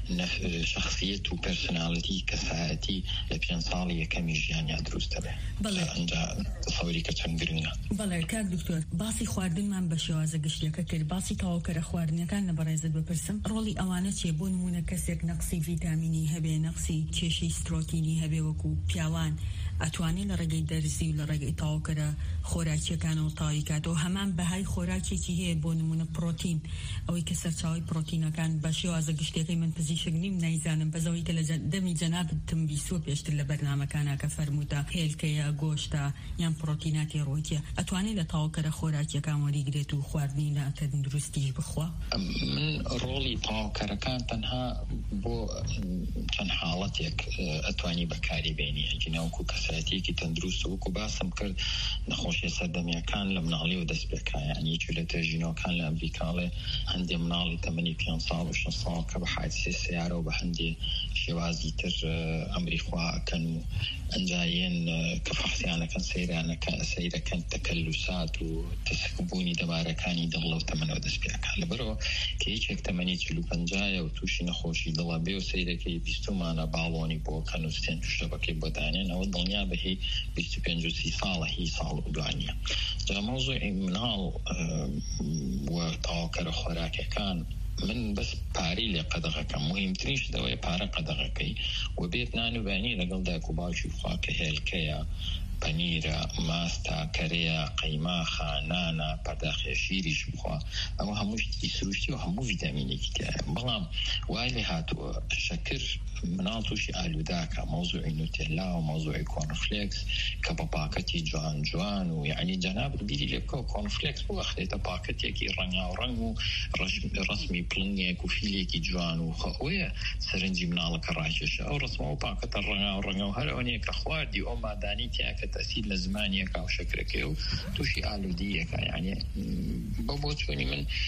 شخصیت و پرسۆنالیتی کەسایەتی لە 5 ساڵی یەکەمی ژیانیا دروستە بێ ئەنجا تەسەووری کە چەند گرنگە. بەڵێ کاک دکتۆر باسی خواردنمان بە شێوازە گشتیەکە کرد باسی تەواوکەرە خواردنەکان لە بەڕێزت بپرسم ڕۆڵی ئەوانە چیە بۆ نمونە کەسێک نەقسی ڤیتامینی هەبێ نەقسی کێشەی سترۆتینی هەبێ وەکو پیاوان ئەتوانێت لە ڕێگەی دەرزی و لە ڕێگەی تەواوکەرە خۆراکیەکانەوە تاوی کاتەوە هەمان بەهای خۆراکێکی هەیە بۆ نمونە پرۆتین ئەوەی کە سەرچاوی پرۆتینەکان بە شێوازە گشتیەکەی من پزیشک نیم نایزانم بەزەوەی کە لە دەمی جەنابتم بیسووە پێشتر لە بەرنامەکانە کە فەرمووتە هێلکەیە گۆشتە یان پرۆتیناتی ڕۆیتیە ئەتوانێت لە تەواوکەرە خۆراکیەکان وەریگرێت و خواردنی ناتەندروستیش بخوا؟ من ڕۆڵی تەواوکەرەکان تەنها بۆ چەند حاڵەتێک ئەتوانی بەکاری بێنی ئەجینەوەکو کەسایەتێکی تەندروست وەکو باسم کرد نەخۆشیە سەردەمیەکان لە مناڵیەوە دەست پێکرا یعنی لە تێژینەوەکان لە ئەمریکاڵێ هەندێ مناڵی تەمەنی 5 ساڵ و 6 ساڵ کە بە حادسێ سیارە و بە هەندێ شێوازی تر ئەمریخوا ئەکەن و ئەنجایەن کە فەحسیانەکەن سەیرەکەن تەکەلوسات و تەسەکبوونی دەبارەکانی دڵ لەو تەمەنەوە دەست پێکرا لەبەرەوە کە هیچێک تەمەنی 45 و تووشی نەخۆشی دڵە بێ و سەیرەکەی 20 مانە باڵۆنی بۆ کەن و ستێن توشتەبەکەی بۆ دانێن ئەوە دڵنیا بەهی 25 و 30 ساڵە هی ساڵ و دوانیە جا مۆزوعی مناڵ و تەواوکەرە خۆراکەکان من بەس پارەی لێ قەدەغەکەم مهمترینش دەوەیە پارە قەدەغەکەی و بێت نانوبانی لەگەڵ دایک و باوکی بخوا کە هێلکەیە پەنیرە ماستە کەرەیە قەیماخە نانە پەرداخی شیریش بخوا ئەوە هەموو شتی سروشتی و هەموو ڤیتامینێکی تایە بەڵام وای لێ هاتووە شەکر مناڵ تووشی ئالووداکە مۆزوعی نوتێلا و مۆزوعی کۆرنفلێکس کە بە پاکەتی جوان و یعنی جەنابەت بیری لێ بکەوە کۆرنفلێکس بۆ ئەخرێتە پاکەتێکی ڕەنگاوڕەنگ و ڕەسمی پڵنگێک و فیلێکی جوان و خەوەیە سەرنجی مناڵەکە ڕاکێشە ئەو ڕسمەوە پاکەتە ڕەنگاوڕەنگە و هەر ئەوەیە کە خواردی ئەو مادانی تیاکە تەسیر لە زمانیەکە و شەکرەکەی و تووشی ئالوودیەکە یعنی بۆ چۆنی من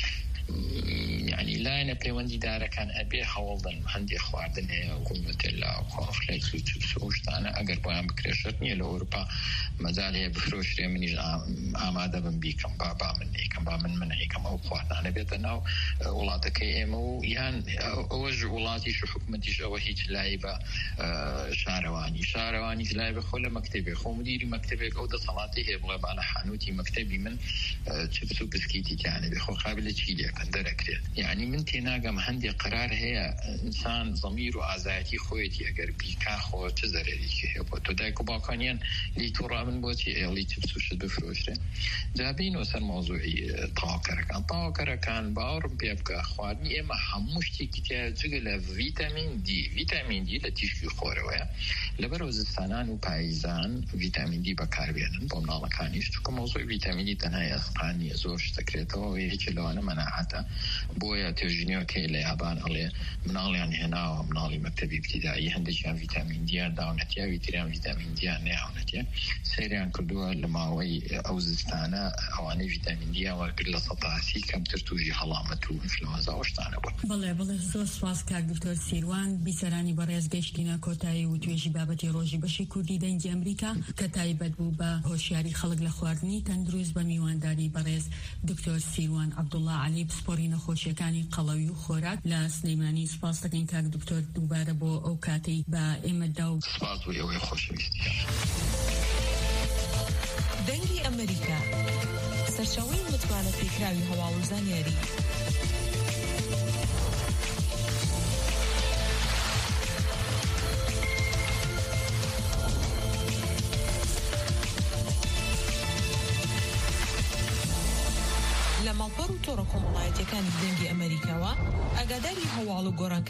يعني لایەنە پەیوەندیدارەکان ئەبێ هەوڵدن هەندێک خواردن هەیە گوڵمەتێلا و کۆنفلێکس و چیپس و شتانە ئەگەر بۆیان بکرێشت نییە لە ئەوروپا مەجال هەیە بفرۆشرێ منیش ئامادە بم بیکەم با من نیکەم با من هیکەم ئەو خواردانە بێتە ناو وڵاتەکەی ئێمە و یان ئەوەش وڵاتیش و حکومەتیش ئەوە هیچ لای بە شارەوانی لای بە خۆ لە مەکتەبێ خۆ مدیری مەکتەبێک ئەو دەسەڵاتی هەیە بڵێ با لە حانوتی مەکتەبی من چیپس و بسکیتی تیانە بێ خۆ قابلە چی لێکەن دەرەکرێت یعنی من تێناگەم هەندێک قرار هەیە ئینسان زەمیر و ئازایەتی خۆیەتی ئەگەر بیکا خۆ چه زەرێکی هەیە بۆ تۆ دایک و باوکانیان لی تووڕا من بۆچی ئێڵی چیپس و شت بفرۆشرێ جابینەوە سەر مۆزوعی تاواکەرەکان باوەڕم پێ بکە خواردنی ئێمە هەموو شتێکی تیا جگە لە ڤیتامین دی لە تیشکی خۆرەوەیە لەبەرەوە زستانان و پاییزان ڤیتامین دی بەکاربێنن بۆ مناڵەکانیش چونکە مۆزوعی ڤیتامین دی تەنها ئەسقانیە زۆر شتەکرێتەوە و یەکێ لەوانە مەناعەتە بۆیە توێژینەوەکەی لە یابان ئەڵێ مناڵیان هێناوە مناڵی مەکتەبی ابتیدایی هەندێکیان ڤیتامین دییان داونەتیا ویتریان ڤیتامین دییان نەیاونەتیە سەیریان کردووە لە ماوەی ئەو زستانە ئەوانەی ڤیتامین دییان وەرگرت لە 180 کەمتر توژی هەڵامەت و ئینفلۆنزا و شتانە بوون. بەڵێ زۆر سواس کاک دکتۆر سیروان بیسەرانی بەڕێز گەشتینە کۆتایی و توێژی بابەتی ڕۆژی بەشی کوردی دەنگی ئەمریکا کە تایبەت بوو بە هۆشیاری خەڵک لە خواردنی تەندروست بە میوانداری بەڕێز دکتۆر سیروان عەبدوڵڵا عەلی پسپۆڕی نەخۆشیەکانی قەڵەوی و خۆراک لە سلەیمانی. سپاس دەکەین کاک دکتۆر دووبارە بۆ ئەو کاتەی بە ئێمەدا و سپاس بۆ ئێوەی خۆشەویستی. دەنگی ئەمریکا سەرچاوەی متمانە پێکراوی هەواڵ و زانیاری. لە ماڵپەڕ و تۆڕە کۆمەڵایەتیەکانی دەنگی ئەمریکاوە ئاگاداری هەواڵ و گۆڕان